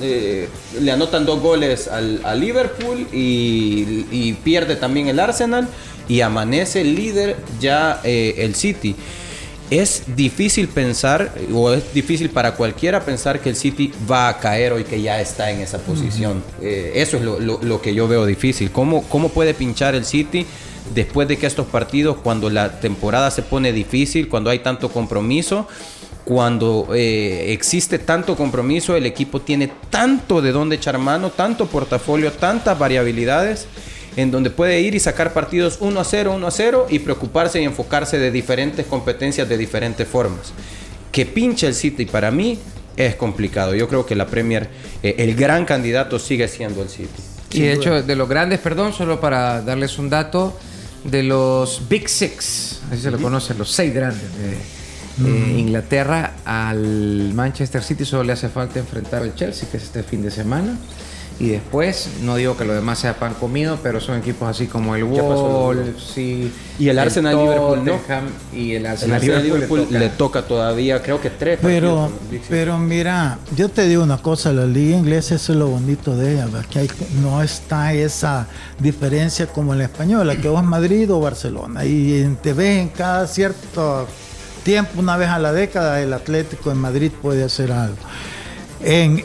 2 goles al Liverpool y pierde también el Arsenal y amanece el líder ya el City. Es difícil pensar, o es difícil para cualquiera pensar que el City va a caer hoy que ya está en esa posición. Eso es lo que yo veo difícil. ¿Cómo puede pinchar el City después de que estos partidos, cuando la temporada se pone difícil, cuando hay tanto compromiso, cuando existe tanto compromiso, el equipo tiene tanto de dónde echar mano, tanto portafolio, tantas variabilidades, en donde puede ir y sacar partidos 1-0 y preocuparse y enfocarse de diferentes competencias de diferentes formas? Que pinche el City para mí es complicado. Yo creo que la Premier, el gran candidato sigue siendo el City. Y de hecho, de los grandes, solo para darles un dato, de los Big Six, así se lo conocen, los 6 grandes de Inglaterra, al Manchester City solo le hace falta enfrentar al Chelsea, que es este fin de semana. Y después, no digo que lo demás sea pan comido, pero son equipos así como el Wolves y el Arsenal Liverpool, ¿no? Y el Arsenal Liverpool le toca todavía, creo que 3 partidos. Pero mira, yo te digo una cosa, la liga inglesa, eso es lo bonito de ella, que no está esa diferencia como en la española, que o es Madrid o Barcelona, y te ves en cada cierto tiempo, una vez a la década, el Atlético de Madrid puede hacer algo. En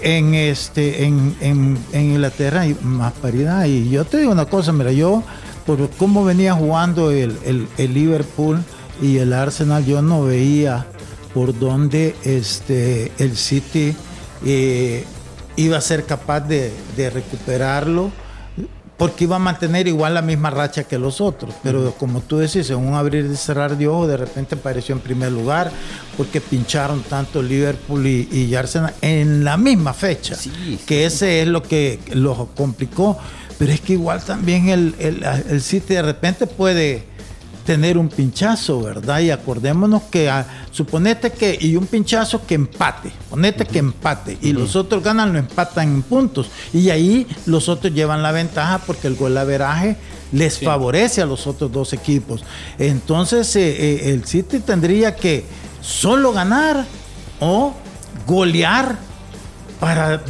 Inglaterra hay más paridad. Y yo te digo una cosa, mira, yo por cómo venía jugando el Liverpool y el Arsenal, yo no veía por dónde el City iba a ser capaz de recuperarlo, porque iba a mantener igual la misma racha que los otros. Pero como tú decís, en un abrir y cerrar de ojos, de repente apareció en primer lugar, porque pincharon tanto Liverpool y Arsenal en la misma fecha. Que ese es lo que los complicó. Pero es que igual también el City de repente puede tener un pinchazo, ¿verdad? Y acordémonos que suponete que, y un pinchazo que empate, ponete que empate, y los otros ganan, lo empatan en puntos, y ahí los otros llevan la ventaja porque el golaveraje les favorece a los otros 2 equipos. Entonces el City tendría que solo ganar o golear para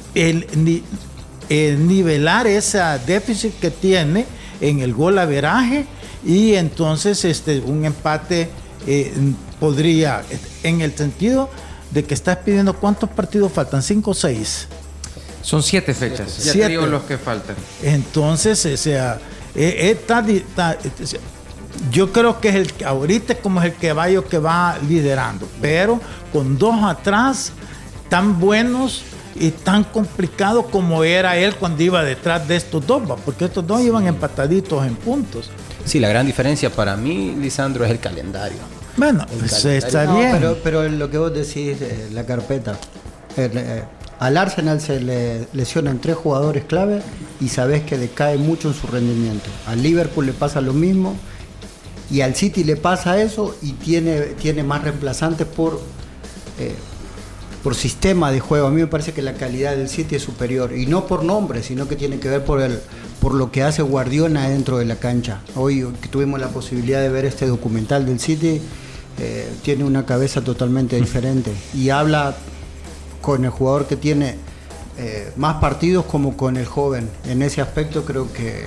nivelar ese déficit que tiene en el golaveraje. Y entonces un empate podría, en el sentido de que estás pidiendo, ¿cuántos partidos faltan? ¿5 o 6? Son 7 fechas. Ya te digo los que faltan. Entonces, yo creo que ahorita como es el caballo que va liderando, pero con 2 atrás tan buenos y tan complicado como era él cuando iba detrás de estos 2, porque estos 2 iban empataditos en puntos. Sí, la gran diferencia para mí, Lisandro, es el calendario. Bueno, está bien. Pero lo que vos decís, la carpeta. Al Arsenal se le lesionan 3 jugadores clave y sabes que decae mucho en su rendimiento. Al Liverpool le pasa lo mismo y al City le pasa eso y tiene más reemplazantes por sistema de juego. A mí me parece que la calidad del City es superior y no por nombre, sino que tiene que ver por lo que hace Guardiola dentro de la cancha. Hoy que tuvimos la posibilidad de ver este documental del City, tiene una cabeza totalmente diferente y habla con el jugador que tiene más partidos como con el joven. En ese aspecto creo que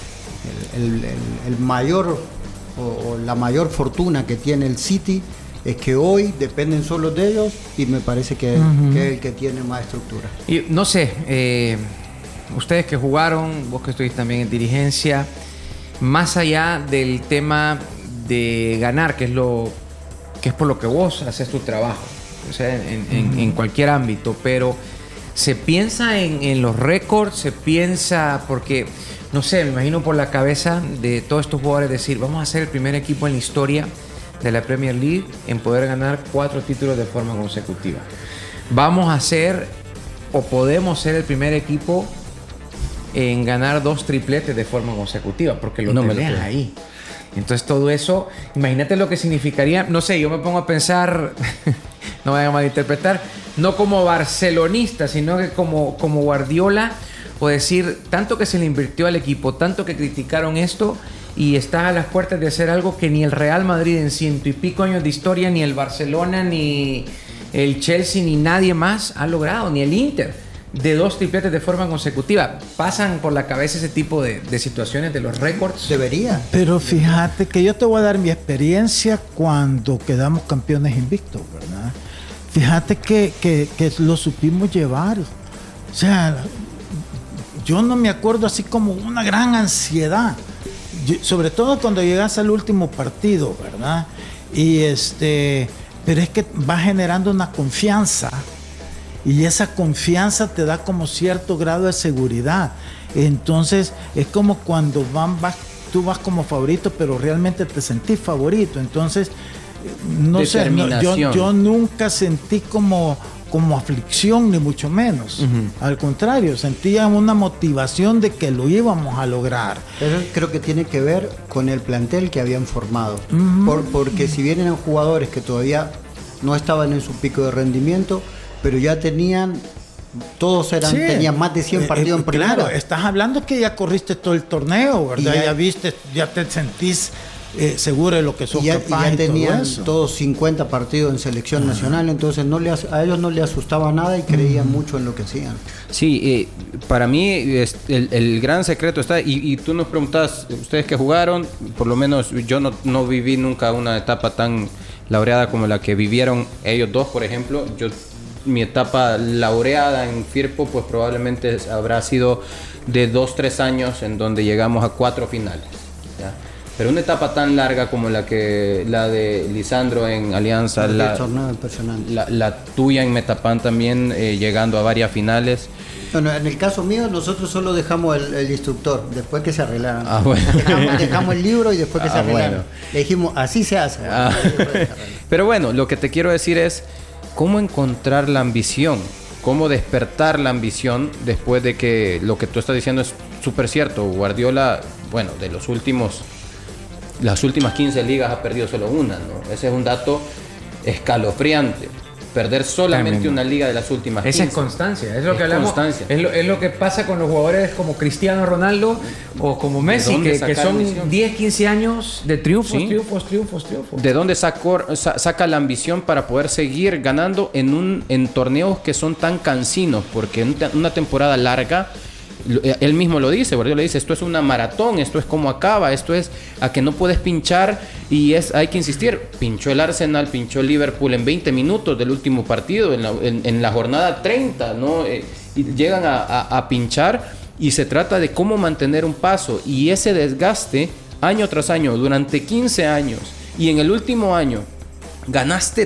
el mayor o la mayor fortuna que tiene el City es que hoy dependen solo de ellos y me parece que es el que tiene más estructura. Y no sé, ustedes que jugaron, vos que estuviste también en dirigencia, más allá del tema de ganar, que es por lo que vos haces tu trabajo, o sea, en cualquier ámbito, pero se piensa en los récords, se piensa, porque, no sé, me imagino por la cabeza de todos estos jugadores decir, vamos a ser el primer equipo en la historia de la Premier League en poder ganar 4 títulos de forma consecutiva. Vamos a ser, o podemos ser el primer equipo en ganar 2 tripletes de forma consecutiva, porque lo tenés ahí. Entonces todo eso, imagínate lo que significaría, no sé, yo me pongo a pensar, no vayan a malinterpretar, no como barcelonista, sino que como Guardiola, o decir, tanto que se le invirtió al equipo, tanto que criticaron esto, y está a las puertas de hacer algo que ni el Real Madrid en 100 y pico años de historia, ni el Barcelona, ni el Chelsea, ni nadie más ha logrado, ni el Inter, de 2 tripletes de forma consecutiva. ¿Pasan por la cabeza ese tipo de situaciones de los récords? Debería. Pero fíjate que yo te voy a dar mi experiencia cuando quedamos campeones invictos, ¿verdad? Fíjate que lo supimos llevar. O sea, yo no me acuerdo así como una gran ansiedad. Sobre todo cuando llegas al último partido, ¿verdad? Pero es que va generando una confianza y esa confianza te da como cierto grado de seguridad. Entonces es como cuando tú vas como favorito, pero realmente te sentís favorito. Entonces, no sé, yo nunca sentí como aflicción, ni mucho menos. Al contrario, sentía una motivación de que lo íbamos a lograr. Eso creo que tiene que ver con el plantel que habían formado. Porque si bien eran jugadores que todavía no estaban en su pico de rendimiento, pero ya tenían más de 100 partidos en primera. Claro, estás hablando que ya corriste todo el torneo, ¿verdad? Ya te sentís seguro de lo que sos capaz. Ya tenían todos 50 partidos en selección nacional, entonces a ellos no les asustaba nada y creían mucho en lo que hacían. Sí, para mí el gran secreto está, y tú nos preguntas, ustedes que jugaron, por lo menos yo no viví nunca una etapa tan laureada como la que vivieron ellos dos, por ejemplo. Mi etapa laureada en Firpo pues probablemente habrá sido de 2-3 años en donde llegamos a 4 finales, ¿ya? Pero una etapa tan larga como la de Lisandro en Alianza, la tuya en Metapan también, llegando a varias finales. Bueno, en el caso mío nosotros solo dejamos el instructor después que se arreglaran. Bueno. Dejamos el libro y después que se arreglaron. Bueno. Le dijimos, así se hace. Pero bueno, lo que te quiero decir es cómo encontrar la ambición, cómo despertar la ambición después de que lo que tú estás diciendo es súper cierto. Guardiola, bueno, de las últimas 15 ligas ha perdido solo una, ¿no? Ese es un dato escalofriante. Perder solamente una liga de las últimas 15. Esa es constancia, es lo que hablamos. Es lo que pasa con los jugadores como Cristiano Ronaldo o como Messi, que son 10, 15 años de triunfos, ¿sí? triunfos. ¿De dónde saca la ambición para poder seguir ganando en torneos que son tan cansinos? Porque una temporada larga, él mismo lo dice, Guardiola le dice, esto es una maratón, esto es como acaba, esto es a que no puedes pinchar y hay que insistir. Pinchó el Arsenal, pinchó el Liverpool en 20 minutos del último partido, en la jornada 30, ¿no? Y llegan a pinchar y se trata de cómo mantener un paso y ese desgaste año tras año, durante 15 años y en el último año ganaste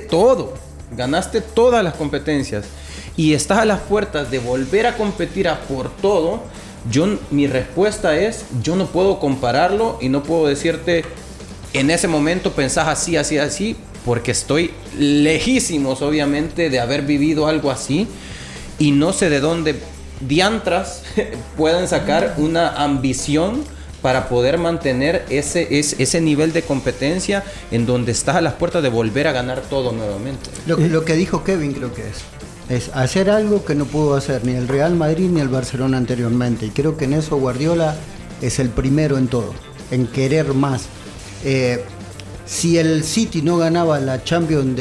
todas las competencias y estás a las puertas de volver a competir a por todo. Mi respuesta es, yo no puedo compararlo y no puedo decirte en ese momento pensás así, porque estoy lejísimos obviamente de haber vivido algo así y no sé de dónde diantras pueden sacar una ambición para poder mantener ese nivel de competencia en donde estás a las puertas de volver a ganar todo nuevamente. Lo que dijo Kevin creo que es hacer algo que no pudo hacer ni el Real Madrid ni el Barcelona anteriormente, y creo que en eso Guardiola es el primero en todo, en querer más. Si el City no ganaba la Champions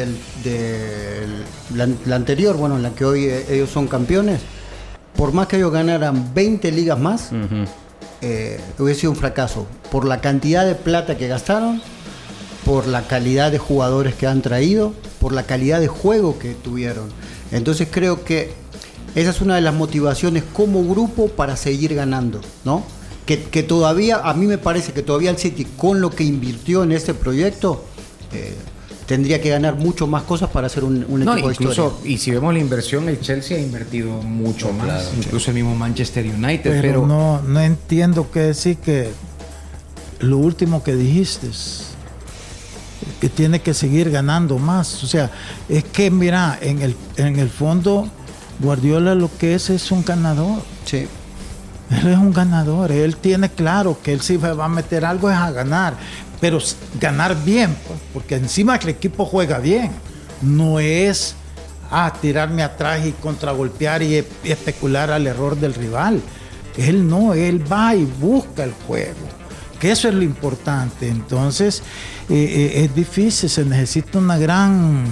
la anterior, bueno, en la que hoy ellos son campeones, por más que ellos ganaran 20 ligas más, hubiese sido un fracaso, por la cantidad de plata que gastaron, por la calidad de jugadores que han traído, por la calidad de juego que tuvieron. Entonces creo que esa es una de las motivaciones como grupo para seguir ganando, ¿no? Que todavía, a mí me parece que todavía el City, con lo que invirtió en este proyecto, tendría que ganar mucho más cosas para ser un equipo de historia. Y si vemos la inversión, el Chelsea ha invertido mucho más, claro, incluso el mismo Manchester United. Pero no entiendo qué decir, que lo último que dijiste, que tiene que seguir ganando más. O sea, es que mira, en el fondo, Guardiola lo que es un ganador. Sí. Él es un ganador, él tiene claro que él sí va a meter algo es a ganar, pero ganar bien, pues, porque encima que el equipo juega bien, no es tirarme atrás y contragolpear y especular al error del rival. Él va y busca el juego, que eso es lo importante. Entonces es difícil, se necesita una gran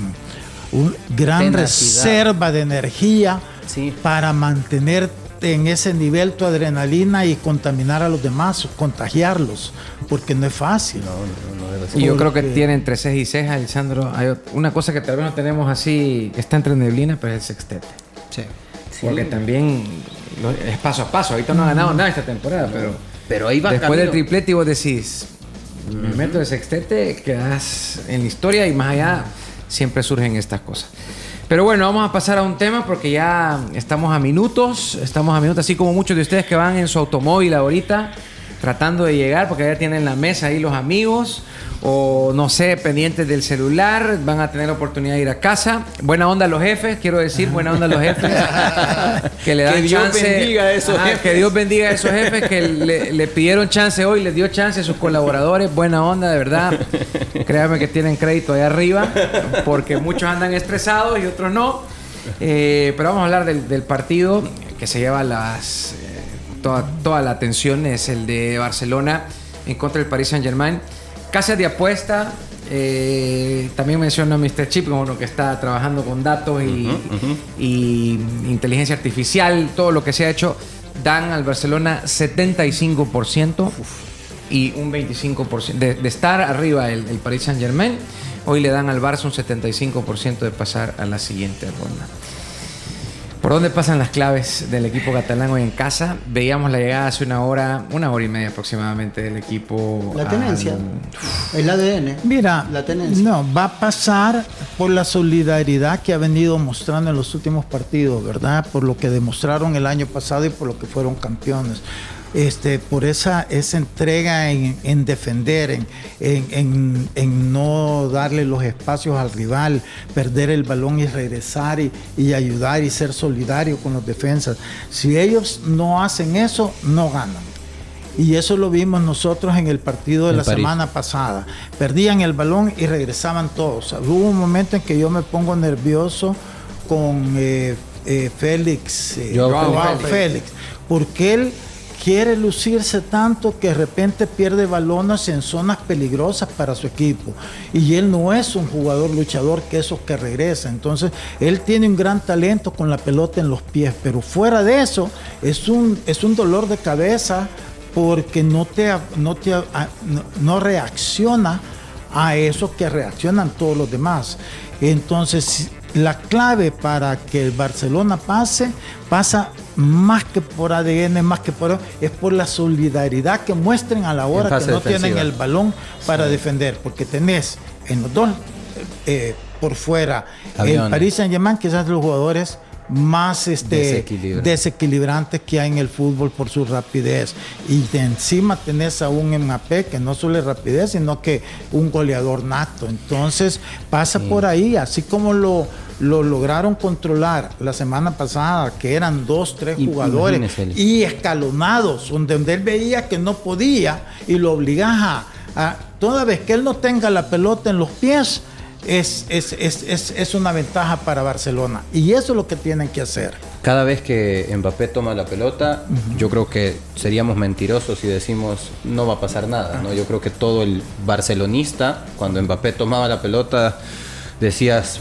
reserva de energía, sí, para mantener en ese nivel tu adrenalina y contaminar a los demás, contagiarlos, porque no es fácil. No debe ser. Y yo creo que tiene entre ceja y ceja, Alessandro, hay una cosa que tal vez no tenemos así, está entre neblina, pero es el sextete. Sí. Porque también es paso a paso. Ahorita no ha ganado nada esta temporada, pero ahí va después camino del triplete y vos decís, me meto de sextete, quedas en la historia y más allá siempre surgen estas cosas. Pero bueno, vamos a pasar a un tema porque ya estamos a minutos, así como muchos de ustedes que van en su automóvil ahorita tratando de llegar porque ya tienen la mesa ahí los amigos, o no sé, pendientes del celular, van a tener la oportunidad de ir a casa. Buena onda a los jefes, quiero decir, buena onda a los jefes que le dan que Dios chance, bendiga a esos jefes. Que Dios bendiga a esos jefes que le pidieron chance hoy, les dio chance a sus colaboradores. Buena onda, de verdad. Créanme que tienen crédito ahí arriba, porque muchos andan estresados y otros no. Pero vamos a hablar del partido que se lleva toda la atención, es el de Barcelona en contra del Paris Saint-Germain. Casas de apuesta, también menciona Mr. Chip, como uno que está trabajando con datos y inteligencia artificial, todo lo que se ha hecho, dan al Barcelona 75% y un 25% de estar arriba el Paris Saint-Germain. Hoy le dan al Barça un 75% de pasar a la siguiente ronda. ¿Por dónde pasan las claves del equipo catalán hoy en casa? Veíamos la llegada hace una hora y media aproximadamente del equipo. La tenencia, el ADN. Mira, la tenencia. No, va a pasar por la solidaridad que ha venido mostrando en los últimos partidos, ¿verdad? Por lo que demostraron el año pasado y por lo que fueron campeones. Por esa entrega en defender, en no darle los espacios al rival, perder el balón y regresar y ayudar y ser solidario con los defensas. Si ellos no hacen eso, no ganan. Y eso lo vimos nosotros en el partido de la semana pasada. Perdían el balón y regresaban todos. Hubo un momento en que yo me pongo nervioso con Félix, Joao Félix, porque él quiere lucirse tanto que de repente pierde balones en zonas peligrosas para su equipo. Y él no es un jugador luchador que esos que regresa. Entonces, él tiene un gran talento con la pelota en los pies. Pero fuera de eso, es un dolor de cabeza porque no reacciona a eso que reaccionan todos los demás. Entonces, la clave para que el Barcelona pasa más que por ADN, es por la solidaridad que muestren a la hora que no tienen el balón para defender, porque tenés en los dos por fuera el Paris Saint-Germain, que es de los jugadores más desequilibrantes que hay en el fútbol por su rapidez, y de encima tenés a un Mbappé que no solo es rapidez sino que un goleador nato. Entonces pasa por ahí, así como lo lo lograron controlar la semana pasada, que eran 2, 3 jugadores y escalonados, donde él veía que no podía y lo obligas a toda vez que él no tenga la pelota en los pies, es una ventaja para Barcelona, y eso es lo que tienen que hacer. Cada vez que Mbappé toma la pelota, yo creo que seríamos mentirosos si decimos no va a pasar nada, ¿no? Yo creo que todo el barcelonista, cuando Mbappé tomaba la pelota, decías,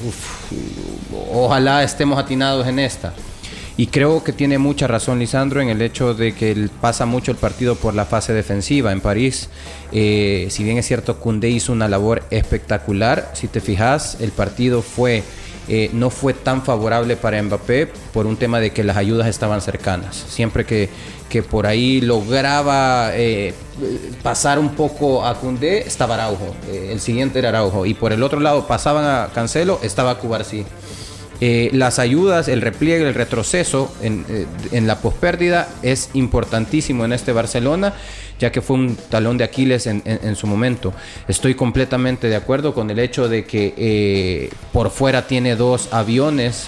ojalá estemos atinados en esta. Y creo que tiene mucha razón Lisandro en el hecho de que él pasa mucho el partido por la fase defensiva. En París, si bien es cierto, Koundé hizo una labor espectacular, si te fijas, el partido no fue tan favorable para Mbappé por un tema de que las ayudas estaban cercanas. Siempre que por ahí lograba pasar un poco a Koundé, estaba Araujo, el siguiente era Araujo, y por el otro lado pasaban a Cancelo, estaba Cubarsí. Las ayudas, el repliegue, el retroceso en la pospérdida es importantísimo en este Barcelona, ya que fue un talón de Aquiles en su momento. Estoy completamente de acuerdo con el hecho de que por fuera tiene 2 aviones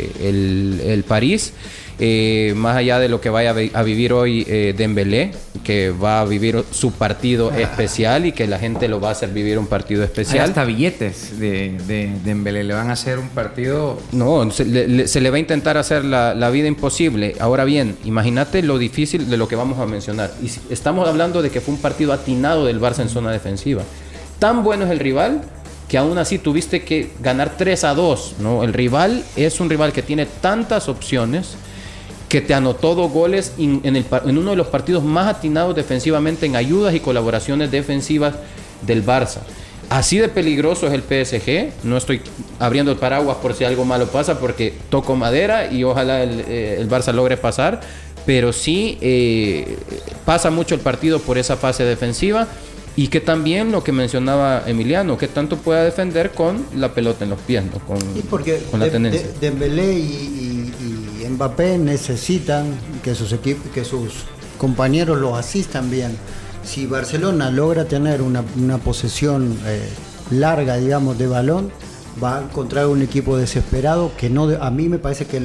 el París. Más allá de lo que vaya a vivir hoy Dembélé, que va a vivir su partido especial y que la gente lo va a hacer vivir un partido especial. Hay hasta billetes de Dembélé, le van a hacer un partido... No, se le va a intentar hacer la vida imposible. Ahora bien, imagínate lo difícil de lo que vamos a mencionar. Y estamos hablando de que fue un partido atinado del Barça en zona defensiva. Tan bueno es el rival que aún así tuviste que ganar 3-2, ¿no? El rival es un rival que tiene tantas opciones, que te anotó 2 goles en uno de los partidos más atinados defensivamente en ayudas y colaboraciones defensivas del Barça. Así de peligroso es el PSG. No estoy abriendo el paraguas por si algo malo pasa, porque toco madera y ojalá el Barça logre pasar, pero sí pasa mucho el partido por esa fase defensiva, y que también lo que mencionaba Emiliano, que tanto pueda defender con la pelota en los pies, ¿no? Con la tendencia. Dembélé y Mbappé necesitan que sus compañeros los asistan bien. Si Barcelona logra tener una posesión larga, digamos, de balón, va a encontrar un equipo desesperado que a mí me parece que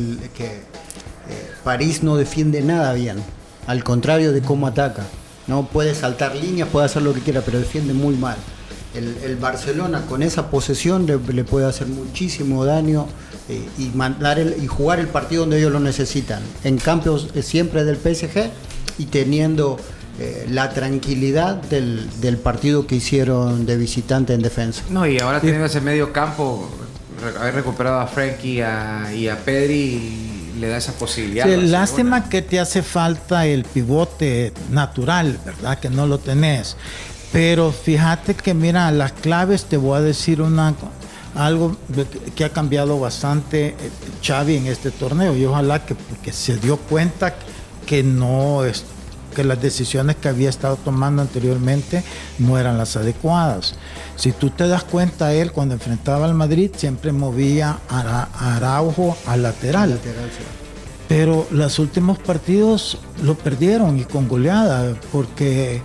París no defiende nada bien, al contrario de cómo ataca. No puede saltar líneas, puede hacer lo que quiera, pero defiende muy mal. El Barcelona con esa posesión le puede hacer muchísimo daño y jugar el partido donde ellos lo necesitan. En campos siempre del PSG y teniendo la tranquilidad del partido que hicieron de visitante en defensa. No, y ahora teniendo ese medio campo, haber recuperado a Frenkie y a Pedri, le da esa posibilidad. Sí, lástima que te hace falta el pivote natural, ¿verdad? Que no lo tenés. Pero fíjate que, mira, las claves, te voy a decir algo que ha cambiado bastante Xavi en este torneo, y ojalá que se dio cuenta que las decisiones que había estado tomando anteriormente no eran las adecuadas. Si tú te das cuenta, él cuando enfrentaba al Madrid siempre movía a Araujo al lateral. Sí. Pero los últimos partidos lo perdieron, y con goleada, porque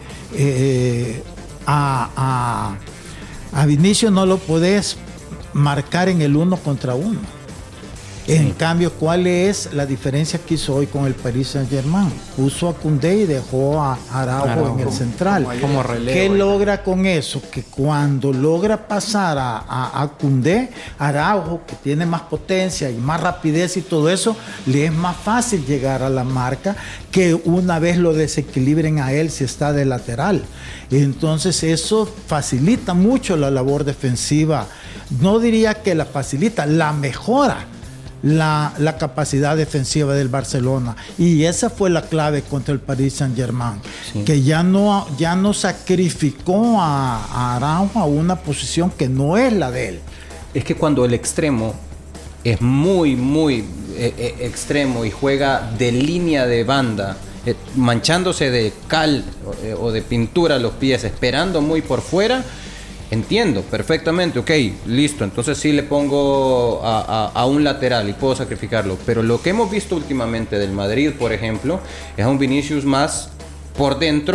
a Vinicius no lo podés marcar en el 1 contra 1. Sí. En cambio, ¿cuál es la diferencia que hizo hoy con el Paris Saint-Germain? Puso a Koundé y dejó a Araujo en el central. Como relevo. ¿Qué logra con eso? Que cuando logra pasar a Koundé, Araujo, que tiene más potencia y más rapidez y todo eso, le es más fácil llegar a la marca que una vez lo desequilibren a él si está de lateral. Entonces eso facilita mucho la labor defensiva. No diría que la facilita, la mejora la capacidad defensiva del Barcelona, y esa fue la clave contra el Paris Saint-Germain, sí. Que ya no sacrificó a Araujo a una posición que no es la de él. Es que cuando el extremo es muy extremo y juega de línea de banda, manchándose de cal o de pintura los pies, esperando muy por fuera, entiendo perfectamente, ok, listo, entonces sí le pongo a un lateral y puedo sacrificarlo. Pero lo que hemos visto últimamente del Madrid, por ejemplo, es a un Vinicius más por dentro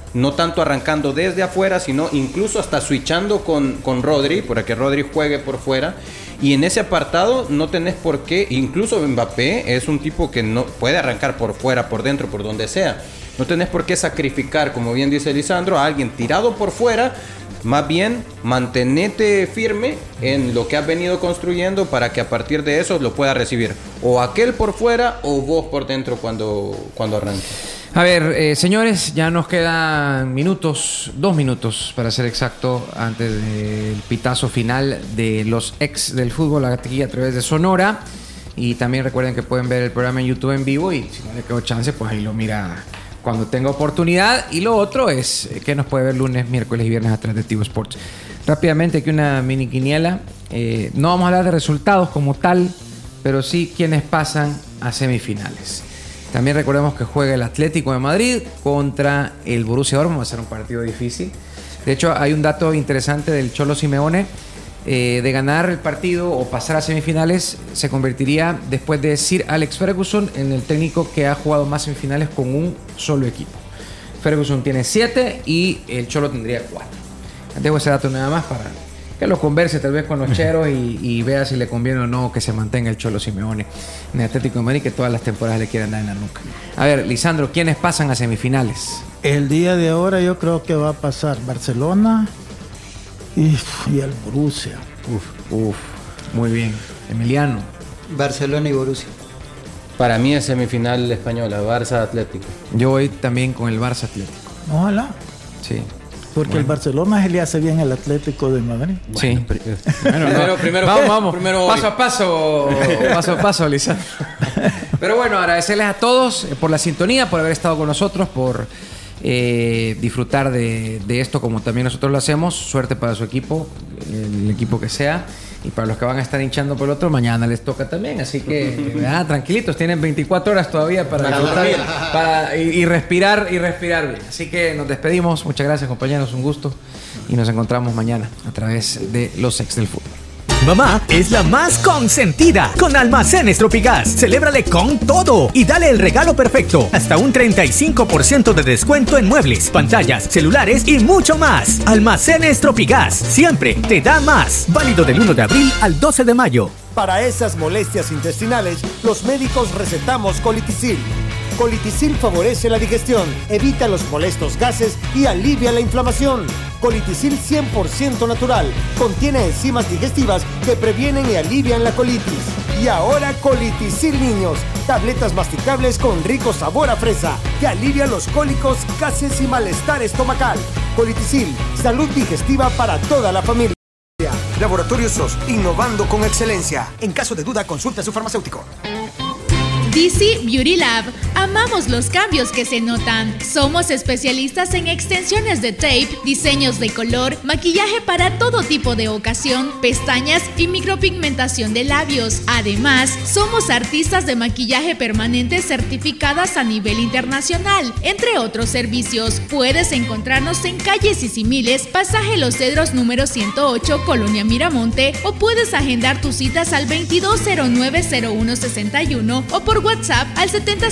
no tanto arrancando desde afuera, sino incluso hasta switchando con Rodri, para que Rodri juegue por fuera. Y en ese apartado no tenés por qué, incluso Mbappé es un tipo que no puede arrancar por fuera, por dentro, por donde sea. No tenés por qué sacrificar, como bien dice Lisandro, a alguien tirado por fuera. Más bien, mantenete firme en lo que has venido construyendo para que a partir de eso lo pueda recibir o aquel por fuera o vos por dentro cuando arranque. A ver, señores, ya nos quedan 2 minutos para ser exacto, antes del pitazo final de los ex del fútbol aquí a través de Sonora. Y también recuerden que pueden ver el programa en YouTube en vivo y si no le quedó chance, pues ahí lo mira cuando tenga oportunidad. Y lo otro es que nos puede ver lunes, miércoles y viernes a través de Tigo Sports. Rápidamente, aquí una mini quiniela. No vamos a hablar de resultados como tal, pero sí quienes pasan a semifinales. También recordemos que juega el Atlético de Madrid contra el Borussia Dortmund. Va a ser un partido difícil. De hecho, hay un dato interesante del Cholo Simeone. De ganar el partido o pasar a semifinales, se convertiría, después de Sir Alex Ferguson, en el técnico que ha jugado más semifinales con un solo equipo. Ferguson tiene 7 y el Cholo tendría 4. Dejo ese dato nada más para que lo converse tal vez con los cheros y vea si le conviene o no que se mantenga el Cholo Simeone en el Atlético de Madrid, que todas las temporadas le quieran dar en la nuca. A ver, Lisandro, ¿quiénes pasan a semifinales? El día de ahora yo creo que va a pasar Barcelona y el Borussia. Muy bien. Emiliano. Barcelona y Borussia. Para mí es semifinal española, Barça Atlético. Yo voy también con el Barça Atlético. Ojalá. Sí. Porque el Barcelona se le hace bien al Atlético de Madrid. Sí. Primero vamos. Paso a paso, Lisandro. Pero bueno, agradecerles a todos por la sintonía, por haber estado con nosotros, por disfrutar de esto como también nosotros lo hacemos. Suerte para su equipo, el equipo que sea. Y para los que van a estar hinchando por el otro, mañana les toca también. Así que tranquilitos, tienen 24 horas todavía para y respirar bien. Así que nos despedimos. Muchas gracias, compañeros, un gusto. Y nos encontramos mañana a través de los ex del fútbol. Mamá es la más consentida con Almacenes Tropigas. Celébrale con todo y dale el regalo perfecto. Hasta un 35% de descuento en muebles, pantallas, celulares y mucho más. Almacenes Tropigas, siempre te da más. Válido del 1 de abril al 12 de mayo. Para esas molestias intestinales, los médicos recetamos Colitisil. Colitisil favorece la digestión, evita los molestos gases y alivia la inflamación. Colitisil 100% natural, contiene enzimas digestivas que previenen y alivian la colitis. Y ahora Colitisil Niños, tabletas masticables con rico sabor a fresa, que alivia los cólicos, gases y malestar estomacal. Colitisil, salud digestiva para toda la familia. Laboratorios SOS, innovando con excelencia. En caso de duda, consulte a su farmacéutico. DC Beauty Lab. Amamos los cambios que se notan. Somos especialistas en extensiones de tape, diseños de color, maquillaje para todo tipo de ocasión, pestañas y micropigmentación de labios. Además, somos artistas de maquillaje permanente certificadas a nivel internacional, entre otros servicios. Puedes encontrarnos en calle Sisimiles, Pasaje Los Cedros número 108, Colonia Miramonte, o puedes agendar tus citas al 2209-0161 o por WhatsApp al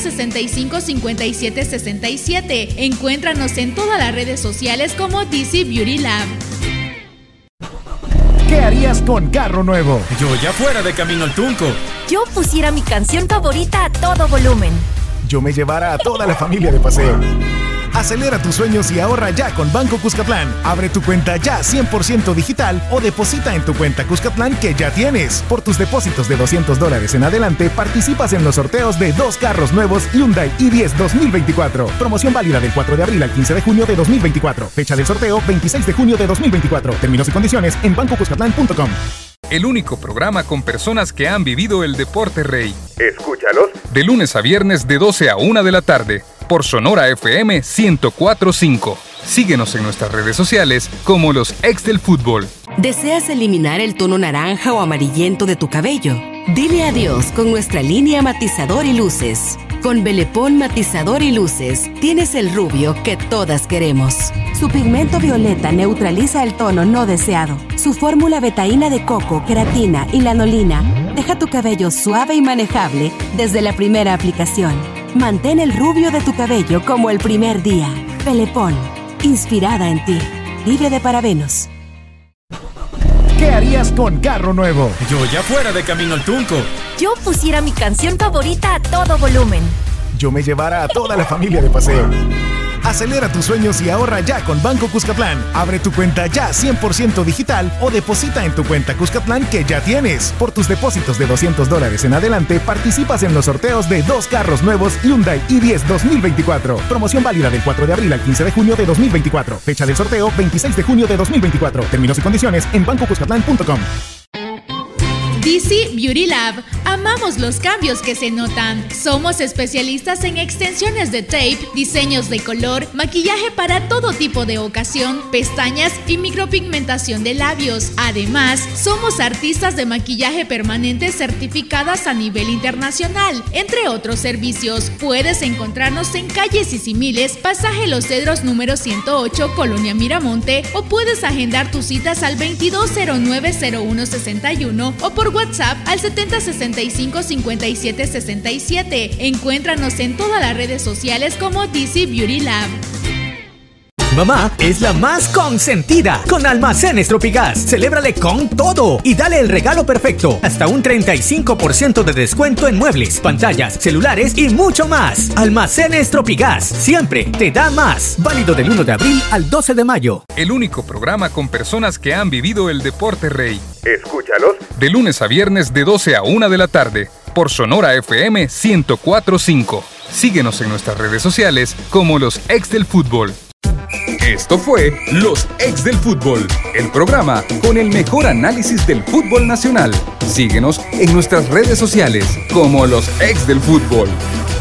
7065-5767. Encuéntranos en todas las redes sociales como DC Beauty Lab. ¿Qué harías con carro nuevo? Yo ya fuera de camino al Tunco. Yo pusiera mi canción favorita a todo volumen. Yo me llevara a toda la familia de paseo. Acelera tus sueños y ahorra ya con Banco Cuscatlán. Abre tu cuenta ya 100% digital o deposita en tu cuenta Cuscatlán que ya tienes. Por tus depósitos de $200 en adelante, participas en los sorteos de 2 carros nuevos Hyundai i10 2024. Promoción válida del 4 de abril al 15 de junio de 2024. Fecha del sorteo 26 de junio de 2024. Términos y condiciones en bancocuscatlán.com. El único programa con personas que han vivido el deporte rey. Escúchalos de lunes a viernes de 12 a 1 de la tarde por Sonora FM 104.5. Síguenos en nuestras redes sociales como los ex del fútbol. ¿Deseas eliminar el tono naranja o amarillento de tu cabello? Dile adiós con nuestra línea matizador y luces. Con Belepón matizador y luces, tienes el rubio que todas queremos. Su pigmento violeta neutraliza el tono no deseado. Su fórmula betaína de coco, queratina y lanolina deja tu cabello suave y manejable desde la primera aplicación. Mantén el rubio de tu cabello como el primer día. Belepón, inspirada en ti, libre de parabenos. ¿Qué harías con carro nuevo? Yo ya fuera de camino al Tunco. Yo pusiera mi canción favorita a todo volumen. Yo me llevara a toda la familia de paseo. Acelera tus sueños y ahorra ya con Banco Cuscatlán. Abre tu cuenta ya 100% digital o deposita en tu cuenta Cuscatlán que ya tienes. Por tus depósitos de $200 en adelante, participas en los sorteos de 2 carros nuevos Hyundai i10 2024. Promoción válida del 4 de abril al 15 de junio de 2024. Fecha del sorteo 26 de junio de 2024. Términos y condiciones en bancocuscatlán.com. DC Beauty Lab. Amamos los cambios que se notan. Somos especialistas en extensiones de tape, diseños de color, maquillaje para todo tipo de ocasión, pestañas y micropigmentación de labios. Además, somos artistas de maquillaje permanente certificadas a nivel internacional, entre otros servicios. Puedes encontrarnos en calle Sisimiles, Pasaje Los Cedros número 108, Colonia Miramonte, o puedes agendar tus citas al 2209-0161 o por WhatsApp al 7065-5767. Encuéntranos en todas las redes sociales como DC Beauty Lab. Mamá es la más consentida con Almacenes Tropigas. Celébrale con todo y dale el regalo perfecto. Hasta un 35% de descuento en muebles, pantallas, celulares y mucho más. Almacenes Tropigas, siempre te da más. Válido del 1 de abril al 12 de mayo. El único programa con personas que han vivido el deporte rey. Escúchalos de lunes a viernes de 12 a 1 de la tarde por Sonora FM 104.5. Síguenos en nuestras redes sociales como Los Ex del Fútbol. Esto fue Los Ex del Fútbol, el programa con el mejor análisis del fútbol nacional. Síguenos en nuestras redes sociales como Los Ex del Fútbol.